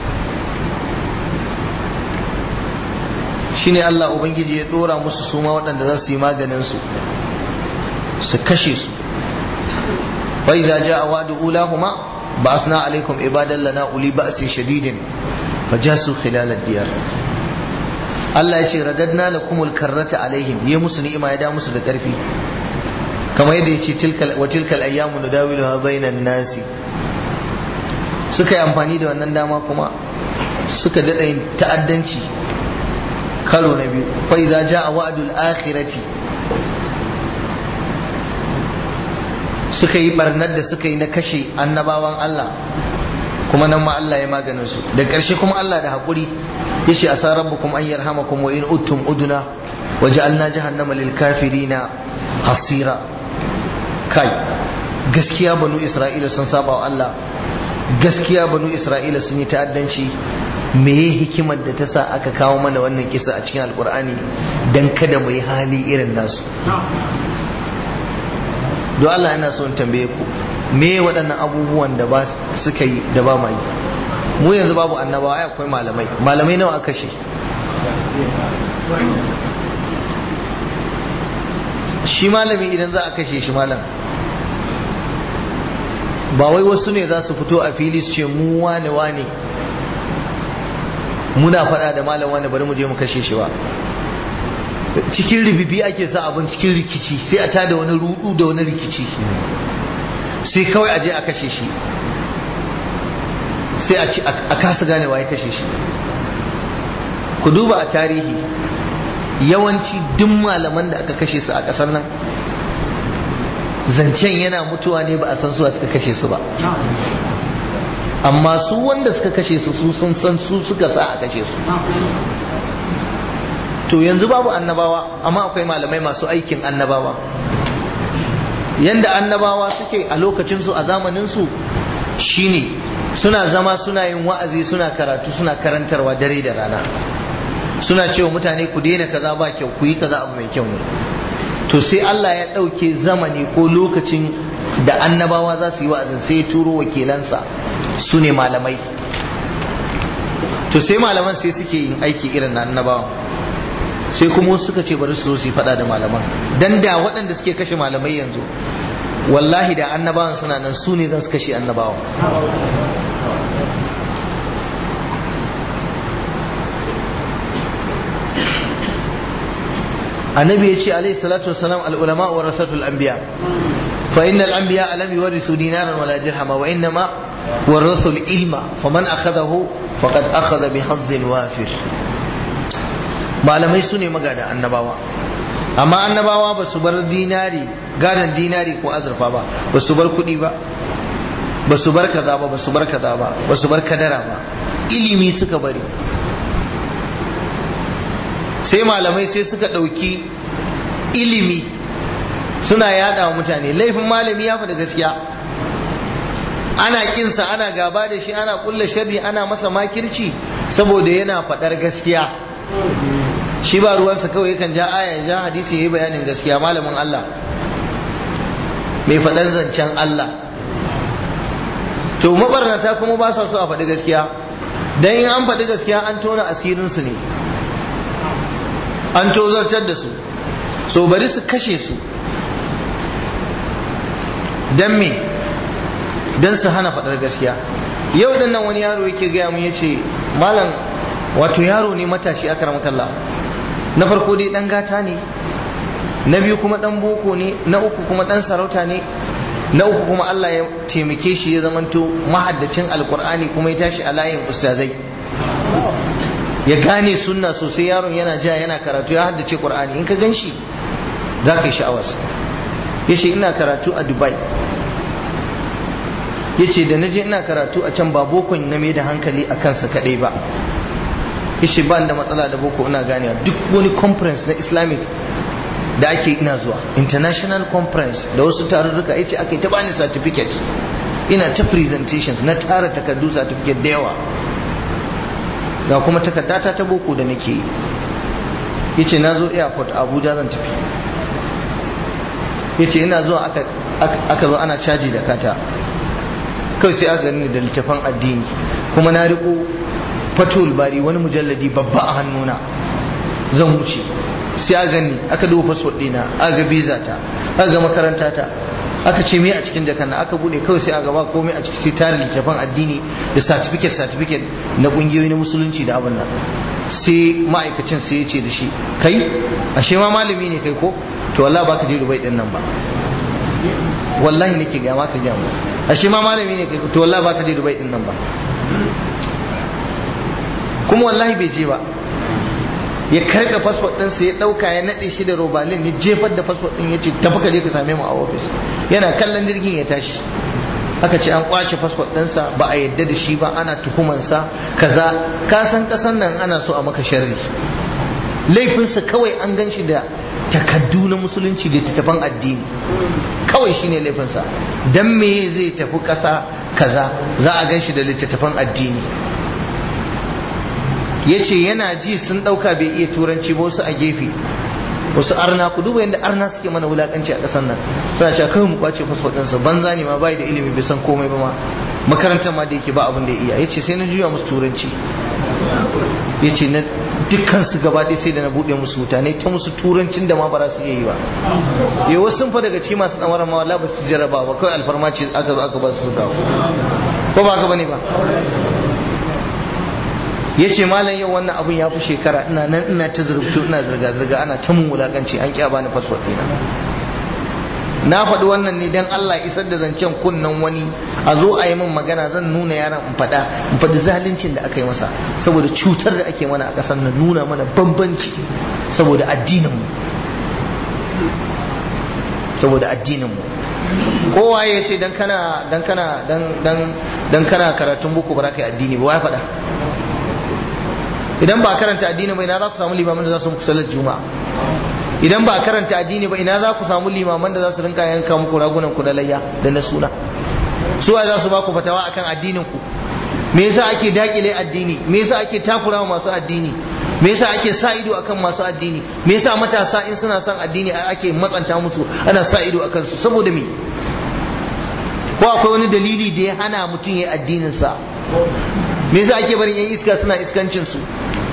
shine Allah ubangiji ya dora musu suma waɗanda za su yi maganin su su kashe su. fa idza jaa wa'du ulahuma ba'athna alaykum ibadan lana uli ba'sin shadidin fajasu khilal ad-diyar. Allah ya ce radadna lakumul karrata alaihim, ya musu ni'ima ya da musu da ƙarfi, kamar yadda ya ce tilkal wa tilkal ayyamu nudawiluha bainan nasi. suka yi amfani da wannan dama kuma suka daɗa yin ta'addanci karo na biyu. fa idza jaa wa'dul akhirati, suka yi barnar da suka yi na kashe annabawan Allah, kuma nan ma Allah ya maganin su. da ƙarshe kuma Allah da haƙuri yace asa rabbukum an yarhamakum wa in uttum uduna wa ja'alna jahannama lil kafirina hasira. kai gaskiya banu Isra'ila sun saba wa Allah, gaskiya banu Isra'ila sun yi ta'addanci. meye hikimar da ta sa aka kawo mana wannan kisa a cikin alkur'ani? dan kada mu yi hali irin nasu. don Allah yana so in tambaye ku, me waɗannan abubuwan da ba suka yi da ba ma yi? mu yanzu babu annabawa, ai akwai malamai. malamai nawa aka kashe? shi malami idan za a kashe shi malam, ba wai wasu ne za su fito a fili su ce mu wane wane muna faɗa da malam wane bari mu je mu kashe shi ba. cikin ribibi ake sa abin, cikin rikici, sai a tada wani rudu da wani rikici, sai kawai a je a kashe shi, sai a kasa gane waye kashe shi. ku duba a tarihi, yawanci duk malaman da aka kashe su a ƙasar nan zancen yana mutuwa ne ba a san suwa suka kashe su ba, amma su wanda suka kashe su su sun san su suka sa a kashe su. to yanzu babu annabawa, amma akwai malamai masu aikin annabawa. yanda annabawa suke a lokacinsu, a zamaninsu, shine suna zama suna yin wa'azi, suna karatu, suna karantarwa dare da rana, suna cewa mutane ku daina kaza ba kyau, ku yi kaza abu mai kyau ne. to sai Allah ya ɗauke zamani ko lokacin da annabawa za su yi wa'azin, sai ya turo wakilansa su ne malamai. to sai malaman sai suke yin aiki irin na annabawa, sai kuma suka ce bari su zo su yi faɗa da malaman. dan da waɗanda suke kashe malamai yanzu, wallahi da annabawan suna nan, su ne za su kashe annabawan. annabi ya ce alaihi salatu wasalam al-ulama warasatul anbiya fa innal anbiya lam yuwarisu dinaran wala dirhama wa innama warasul ilma faman akhadahu faqad akhadha bi hazzin wafir. malamai su ne magada annabawa, amma annabawa ba su bar dinari, gadan dinari ko azurfa ba, ba su bar kuɗi ba, ba su bar kaza ba, ba su bar kaza ba, ba su bar kadara ba, ilimi suka bari. sai malamai sai suka ɗauki ilimi suna yada wa mutane. Laifin malami ya faɗi gaskiya, ana kinsa, ana gaba da shi, ana kulla sharri, ana masa makirci saboda yana faɗar gaskiya. Shi ba ruwansa, kawai yakan ja aya ja hadisi yayi bayanin gaskiya. Malamin Allah mai faɗar zancen Allah. To mabarnata kuma ba sa so a faɗi gaskiya, dan in an faɗi gaskiya an tona asirinsu ne, an tozartar da su, so bari su kashe su. Dan me? Dan su hana faɗar gaskiya. Yau din nan wani yaro yake gaya mun yace malam, wato yaro ne matashi akramakallah, na farko dai dan gata ne, na biyu kuma dan boko ne, na uku kuma dan sarauta ne, na uku kuma Allah ya taimake shi ya zamanto mahaddacin alkur'ani kuma ya tashi a layin ustazai, ya gane sunna sosai. Yaron yana ja yana karatu, ya haddace qur'ani, in ka gan shi za ka yi sha'awarsa. Ya ce ina karatu a Dubai, ya ce da naje ina karatu a can ba bokon na mai da hankali a kansa kaɗai ba. Ya ce ba da matsala da boko, ina ganewa duk wani conference na islamic da ake ina zuwa, international conference da wasu tarurruka. Ya ce aka yi ta bani certificate, ina ta presentations, na tara takardu certificate da yawa, ga kuma takardata ta boko da nake yi. Ya ce na zo airport Abuja zan tafi, ya ce ina zuwa aka, aka zo ana caji da kata, kawai sai aka gani da littafan addini, kuma na riko fatul bari wani mujalladi babba a hannuna zan wuce, sai aka gani aka duba passport dina, aka ga visa ta, aka ga makaranta ta, aka ce me a cikin jakan na, aka bude kawai sai aka ba komai a cikin, sai tare littafan addini da certificate certificate na kungiyoyi na musulunci da abin nan. Sai ma'aikacin sai ya ce da shi, kai ashe ma malami ne kai ko? To wallahi baka je Dubai din nan ba, wallahi nake ga maka ga mu, ashe ma malami ne kai, to wallahi baka je Dubai din nan ba. Kuma wallahi bai je ba, ya karɓe fasfot ɗinsa ya ɗauka ya naɗe shi da robalin, ya jefar da fasfot ɗin, ya ce tafi ka je ka same mu a ofis. Yana kallon jirgin ya tashi, aka ce an kwace fasfot ɗinsa, ba a yadda da shi ba, ana tuhumansa kaza. Ka san ƙasan nan ana so a maka sharri, laifinsa kawai an gan shi da takaddu na musulunci da tattafan addini, kawai shine laifinsa. Dan me zai tafi ƙasa kaza za a gan shi da littattafan addini? Ya ce yana ji sun ɗauka bai iya turanci ba, wasu a gefe, wasu arna, ku duba yadda arna suke mana wulakanci a ƙasar nan, suna cewa kawai mu kwace fasfot ɗinsa, banza ne ma, bai da ilimi, bai san komai ba ma, makarantar ma da yake ba abin da ya iya. Ya ce sai na juya musu turanci, ya ce na dukkan su gaba ɗaya sai da na buɗe musu mutane ta musu turancin da ma ba za su iya yi ba. Ya wasu sun fa daga cikin masu ɗamarar ma wala ba su jarraba ba, kawai alfarma ce aka zo aka ba su gawo, ko ba haka bane ba? Ya ce malam yau wannan abun ya fi shekara, ina nan ina ta zurfto, ina zirga-zirga, ana ta mun wulakanci, an ƙya bani fasfot ɗina. Na faɗi wannan ne don Allah isar da zancen kunnan wani, a zo a yi min magana, zan nuna yaran in faɗa, in faɗi zaluncin da aka yi masa, saboda cutar da ake mana a ƙasar nan, nuna mana bambanci saboda addininmu, saboda addininmu. Kowa ya ce dan kana dan kana dan dan dan kana karatun boko ba za ka yi addini ba, wai faɗa? Idan ba karanta addini ba ina za ku samu limaman da za su muku salar juma'a? Idan ba karanta addini ba ina za ku samu limaman da za su rinka yanka muku ragunan ku na layya da na suna? Su wa za su ba ku fatawa akan addinin ku? Me yasa ake dakile addini? Me yasa ake takurawa masu addini? Me yasa ake sa ido akan masu addini? Me yasa matasa in suna son addini ake matsanta musu, ana sa ido akan su? Saboda me? Ko akwai wani dalili da ya hana mutum ya addinin sa? Me yasa ake barin yan iska suna iskancin su?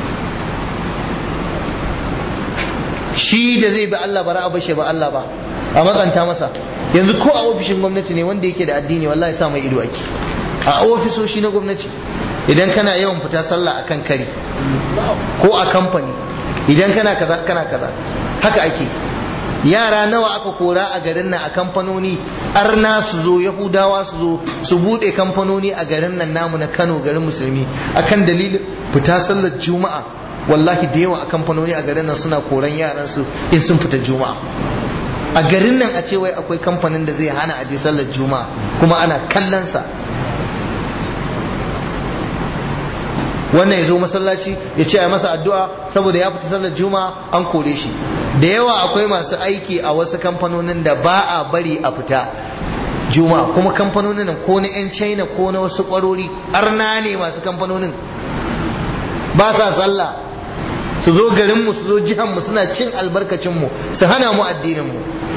Shi da zai bi Allah bara a bashe ba Allah ba, a matsanta masa. Yanzu ko a ofishin gwamnati ne wanda yake da addini wallahi sa mai ido ake. A ofisoshi na gwamnati idan kana yawan fita sallah akan kari, ko a kamfani idan kana kaza kana kaza, haka ake. Yara nawa aka kora a garin nan a kamfanoni, arna su zo, yahudawa su zo su bude kamfanoni a garin nan namu na Kano, garin musulmi, akan dalilin fita sallar juma'a. Wallahi da yawa a kamfanoni a garin nan suna koran yaran su in sun fita juma'a. A garin nan a ce wai akwai kamfanin da zai hana aje sallar juma'a, kuma ana kallon sa. wannan ya zo masallaci ya ce a masa addu'a saboda ya fita sallar juma'a an kore shi. Da yawa akwai masu aiki a wasu kamfanonin da ba a bari a fita juma'a, kuma kamfanonin nan ko na 'yan china ko na wasu kwarori arna ne masu kamfanonin, ba sa sallah, su zo garinmu su zo jihanmu suna cin albarkacinmu su hana mu addininmu,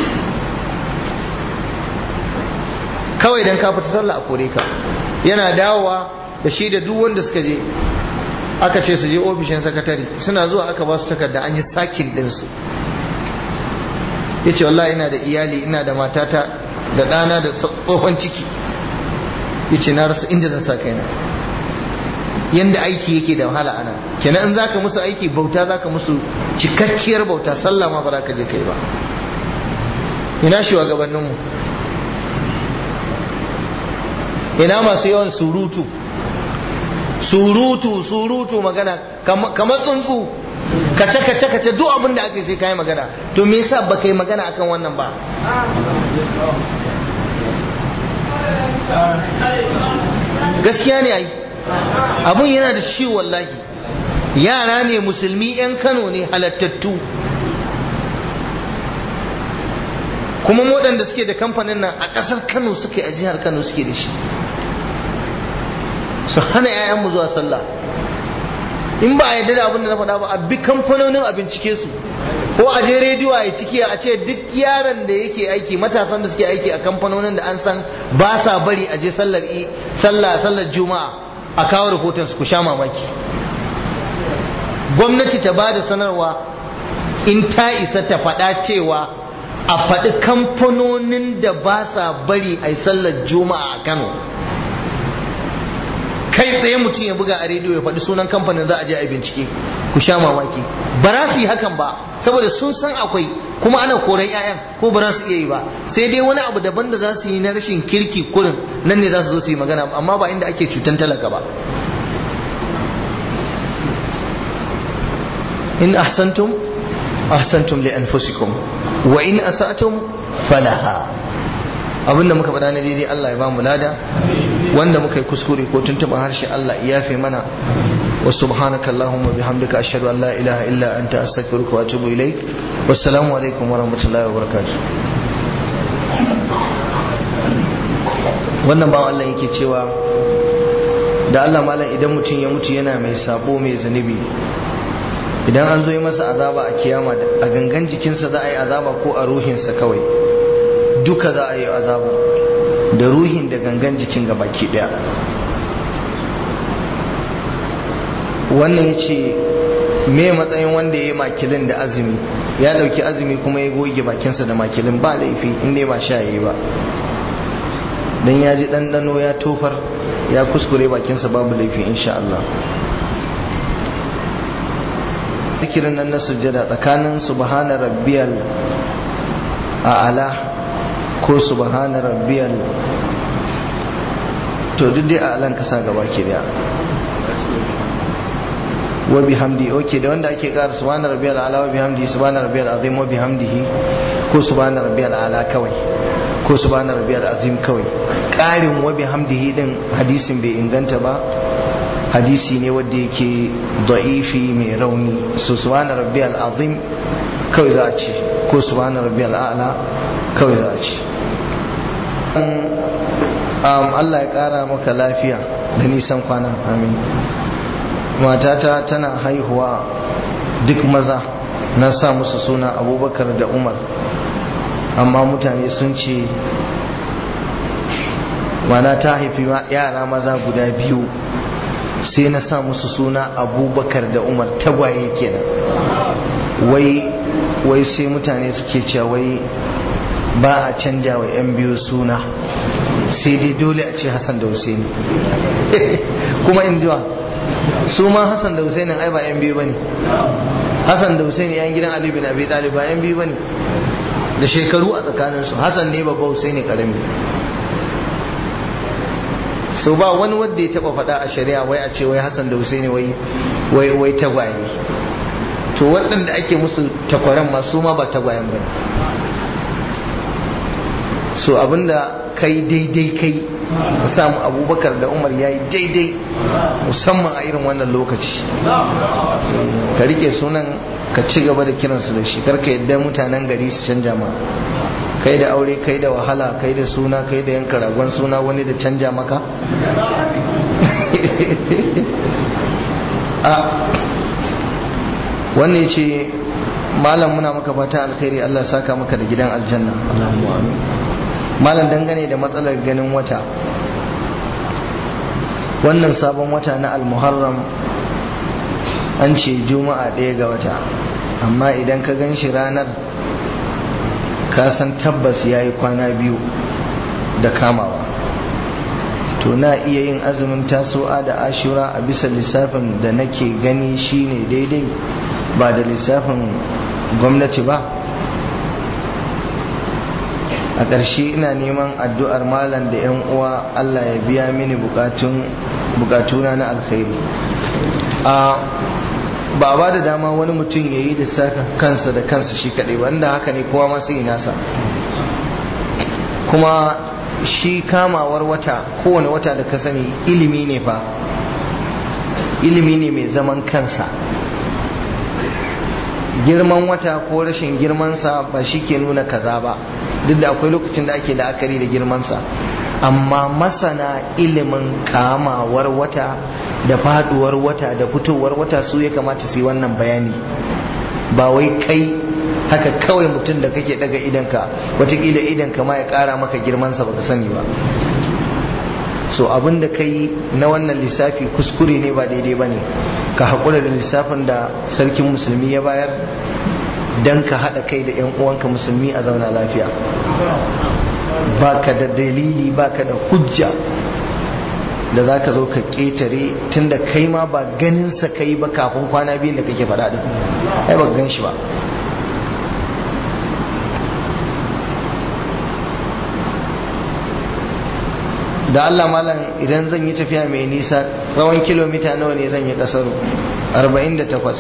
kawai don ka fita sallah a kore ka. Yana dawowa da shi da duk wanda suka je aka ce su je ofishin sakatare, suna zuwa aka ba su takarda an yi sakin ɗinsu. Ya ce wallahi ina da iyali, ina da matata da ɗana da tsohon ciki. Ya ce na rasa inda zan sa kaina, yanda aiki yake da wahala ana. Kenan in zaka musu aiki bauta zaka musu cikakkiyar bauta, sallah ma ba za ka je kai ba. Ina shi wa gabaninmu, ina masu yawan surutu surutu surutu magana kamar tsuntsu, kace kace kace duk abin da ake sai kai magana. To me yasa baka yi magana akan wannan ba? Gaskiya ne ai, abun yana da shi wallahi. Yara ne musulmi yan Kano ne halattattu, kuma waɗanda suke da kamfanin nan a ƙasar Kano suke, a jihar Kano suke da shi. Su hana 'ya'yanmu zuwa sallah. In ba a yarda da abin da na faɗa ba, a bi kamfanonin a bincike su, ko a je rediyo a yi ciki a ce duk yaron da yake aiki, matasan da suke aiki a kamfanonin da an san ba sa bari a je sallar sallah sallar juma'a, a kawo rahoton su, ku sha mamaki. Gwamnati ta ba da sanarwa in ta isa ta faɗa cewa a faɗi kamfanonin da ba sa bari a yi sallar juma'a a Kano. Kai tsaye mutum ya buga a rediyo ya faɗi sunan kamfanin, za a je a bincike, ku sha mamaki. Ba za su yi hakan ba saboda sun san akwai, kuma ana koran 'ya'yan, ko ba za su iya yi ba. Sai dai wani abu daban da za su yi na rashin kirki kurin, nan ne za su zo su yi magana, amma ba inda ake cutan talaka ba. In ahsantum ahsantum li anfusikum wa in asatum falaha. Abinda muka faɗa na daidai Allah ya ba mu lada, wanda muka yi kuskure ko tuntuɓa harshe Allah ya yafe mana. Wa subhanaka Allahumma bihamdika ashhadu an la ilaha illa anta astaghfiruka wa atubu ilaik. Wassalamu alaikum wa rahmatullahi wa barakatuh. Wannan ba Allah yake cewa da Allah malam, idan mutum ya mutu yana mai sabo mai zanubi, idan an zo yi masa azaba a kiyama, a gangan jikinsa za a yi azaba ko a ruhinsa kawai? Duka za a yi azaba, da ruhin da gangan jikin gabaki daya. Wannan ya ce me matsayin wanda ya yi makilin da azumi, ya dauki azumi kuma ya goge bakinsa da makilin? Ba laifi inda ba sha yi ba, dan ya ji ɗanɗano ya tofar ya kuskure bakinsa, babu laifi insha Allah. Zikirin nan na sujjada tsakanin subhana rabbiyal a'ala ko subhana rabbiyal, to duk dai a'lan kasa gaba ke da wa bihamdi. Okay, da wanda ake ƙara subhana rabbiyal a'la wa bihamdi, subhana rabbiyal azim wa bihamdihi, ko subhana rabbiyal a'la kawai, ko subhana rabbiyal azim kawai. Ƙarin wa bihamdihi din hadisin bai inganta ba, hadisi ne wanda yake da'ifi mai rauni. So subhana rabbiyal azim kawai za a ce, ko subhana rabbiyal a'la kawai za a ce. Allah ya kara maka lafiya da nisan kwana, amin. Matata tana haihuwa duk maza, na sa musu suna Abubakar da Umar, amma mutane sun ce mana ta haifi yara maza guda biyu, sai na sa musu suna Abubakar da Umar, tagwaye kenan. Wai wai sai mutane suke cewa wai ba a canja wa yan biyu suna, sai dai dole a ce Hassan da Husaini. Kuma in jiwa su ma Hassan da Husaini ai ba yan biyu bane. Hassan da Husaini yan gidan Ali bin Abi Talib ba yan biyu bane, da shekaru a tsakaninsu. Hassan ne babba, Husaini karami. So ba wani wanda ya taba faɗa a shari'a wai a ce wai Hassan da Husaini wai wai wai tagwaye. To waɗanda ake musu takwaran ma su ma ba tagwayen bane. So abinda kai daidai kai ka samu abubakar da umar ya yi daidai musamman a irin wannan lokaci ka rike sunan ka ci gaba da kiransu da shi karka yadda mutanen gari su canja ma kai da aure kai da wahala kai da suna kai da yanka ragon suna wani da canja maka a wannan ce malam muna maka fata alkhairi Allah saka maka da gidan aljanna Allahumma amin malam dangane da matsalar ganin wata wannan sabon wata na al-muharram an ce juma'a ɗaya ga wata amma idan ka gan shi ranar ka san tabbas ya yi kwana biyu da kamawa to na iya yin azumin tasu'a da ashura a bisa lissafin da nake gani shine daidai ba da lissafin gwamnati ba. A ƙarshe ina neman addu'ar malam da 'yan uwa Allah ya biya mini bukatuna na alkhairi. Ba ba da dama wani mutum ya yi lissafin kansa da kansa shi kaɗai ba, inda haka ne kowa masu yi nasa. Kuma shi kamawar wata, kowane wata da ka sani ilimi ne fa, ilimi ne mai zaman kansa. Girman wata ko rashin girmansa ba shi ke nuna kaza ba, duk da akwai lokacin da ake la'akari da girmansa, amma masana ilimin kamawar wata da faduwar wata da fitowar wata su ya kamata su yi wannan bayani, ba wai kai haka kawai mutum da kake daga idanka watakila idanka ma ya kara maka girmansa baka sani ba. So abin da kai na wannan lissafi kuskure ne ba daidai ba ne, ka haƙura da lissafin da sarkin musulmi ya bayar don ka haɗa kai da 'yan uwanka musulmi a zauna lafiya. Ba ka da dalili ba ka da hujja da za ka zo ka ƙetare tun da kai ma ba ganinsa kai ba kafin kwana biyun da kake faɗa ɗin, ai ba ka gan shi ba. Da Allah malam idan zan yi tafiya mai nisa tsawon kilomita nawa ne zan yi kasaru? arba'in da takwas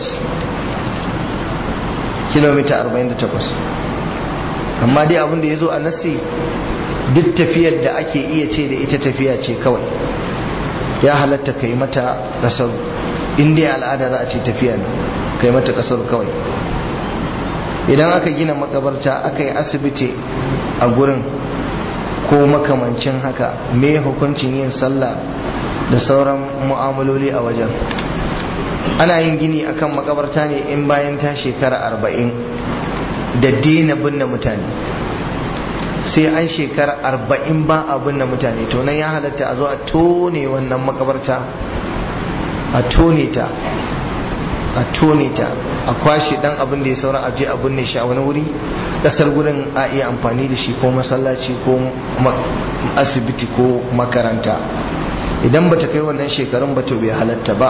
kilomita arba'in da takwas. Amma dai abin da ya zo a nasi duk tafiyar da ake iya ce da ita tafiya ce kawai ya halatta ka yi mata kasaru, in dai al'ada za a ce tafiya ne ka yi mata kasaru kawai. Idan aka gina makabarta aka yi asibiti a gurin ko makamancin haka, me hukuncin yin sallah da sauran mu'amaloli a wajen? Ana yin gini akan makabarta ne in bayan ta shekara arba'in da daina binne mutane, sai an shekara arba'in ba a binne mutane, to nan ya halatta a zo a tone wannan makabarta, a tone ta a tone ta a kwashe dan abin da ya saura a je a binne shi a wani wuri, kasar gurin a iya amfani da shi ko masallaci ko asibiti ko makaranta. Idan bata kai wannan shekarun ba to bai halatta ba.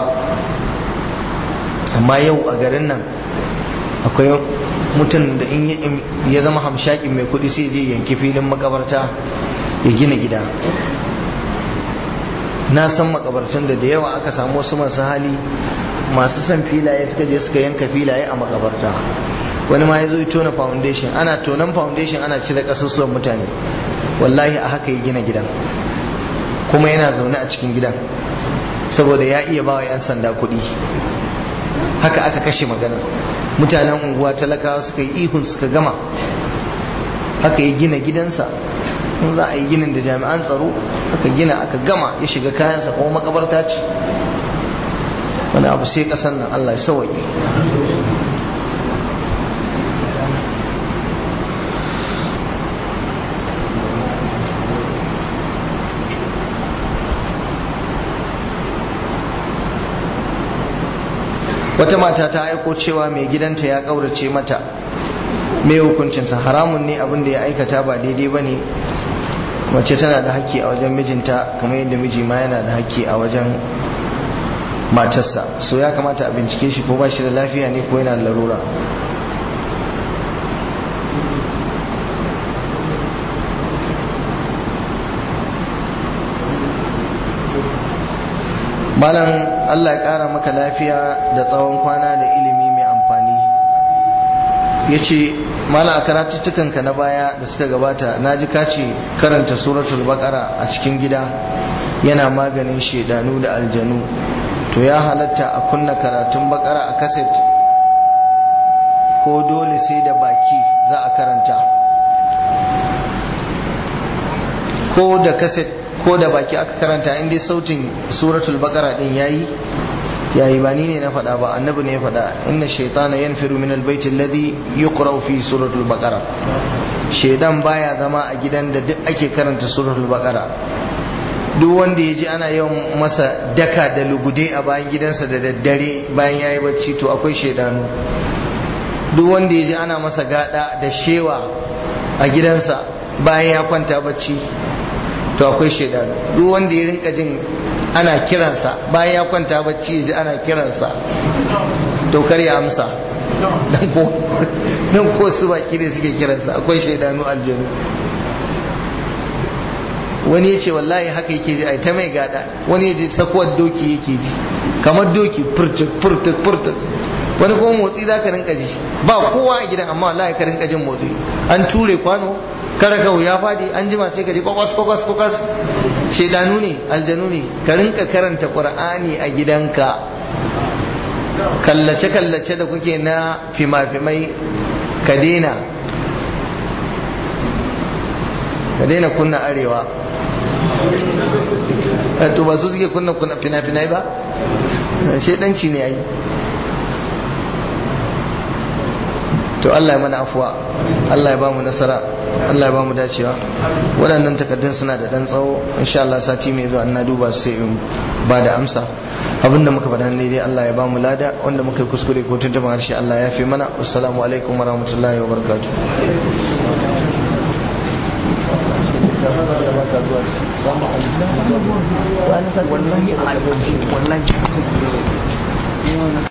Amma yau a garin nan akwai mutum da in ya zama hamshakin mai kudi sai je yanki filin makabarta ya gina gida. Na san makabartun da da yawa aka samu wasu masu hali masu son filaye suka je suka yanka filaye a makabarta. Wani ma ya zo ya tona foundation, ana tonan foundation ana cire kasusuwan mutane, wallahi a haka ya gina gidan kuma yana zaune a cikin gidan saboda ya iya bawa 'yan sanda kuɗi. Haka aka kashe maganar, mutanen unguwa talakawa suka yi ihun suka gama. Haka ya gina gidansa, in za a yi ginin da jami'an tsaro aka gina aka gama, ya shiga kayansa kuma makabarta ce. Wani abu sai kasan nan Allah ya sauwaye. Wata mata ta aiko cewa mai gidanta ya kaurace mata, mai hukuncinsa? Haramun ne abin da ya aikata, ba daidai ba ne. Mace tana da haƙƙi a wajen mijinta kamar yadda miji ma yana da haƙƙi a wajen matarsa, so ya kamata a bincike shi ko ba shi da lafiya ne ko yana da larura. Malam Allah ya ƙara maka lafiya da tsawon kwana da ilimi mai amfani. Ya ce mala a karatuttukanka na baya da suka gabata na ji kace karanta suratul baqara a cikin gida yana maganin shedanu da aljanu, to ya halatta a kunna karatun baqara a kaset ko dole sai da baki za a karanta? ko da kaset ko da baki aka karanta in dai sautin suratul baqara din yayi yayi ba ni ne na faɗa ba, annabi ne ya faɗa, inna shaytana yanfiru min albayt alladhi yuqra fi suratul baqara, shaydan baya zama a gidan da duk ake karanta suratul baqara. duk wanda ya ji ana yawan masa daka da lugude a bayan gidansa da daddare bayan yayi bacci to akwai shaydanu. duk wanda ya ji ana masa gada da shewa a gidansa bayan ya kwanta bacci to akwai shaidanu. duk wanda ya rinka jin ana kiransa bayan ya kwanta bacci ya ji ana kiransa to kar ya amsa, dan ko dan ko su baki ne suke kiransa, akwai shaidanu aljanu. wani ya ce wallahi haka yake ji ai ta mai gada, wani ya ji sakuwar doki yake ji kamar doki furtuk furtuk furtuk, wani kuma motsi za ka rinka ji ba kowa a gidan amma wallahi ka rinka jin motsi, an ture kwano kara kawo ya fadi an jima sai ka ji kwakwas kwakwas kwakwas. shaidanu ne aljanu ne. ka rinka karanta qur'ani a gidanka. kallace kallace da kuke na fima-fimai ka daina, ka daina kunna arewa. to ba su suke kunna fina-finai ba, shaidanci ne yayi. to Allah ya mana afuwa, Allah ya bamu nasara, Allah ya bamu dacewa. waɗannan takardun suna da ɗan tsawo, insha Allah sati mai zuwa ina duba su sai in ba da amsa. abinda muka faɗa ne dai Allah ya bamu lada, wanda muka yi kuskure ko tuntuɓin harshe Allah ya fi mana. assalamu alaikum warahmatullahi wabarakatuh. wallahi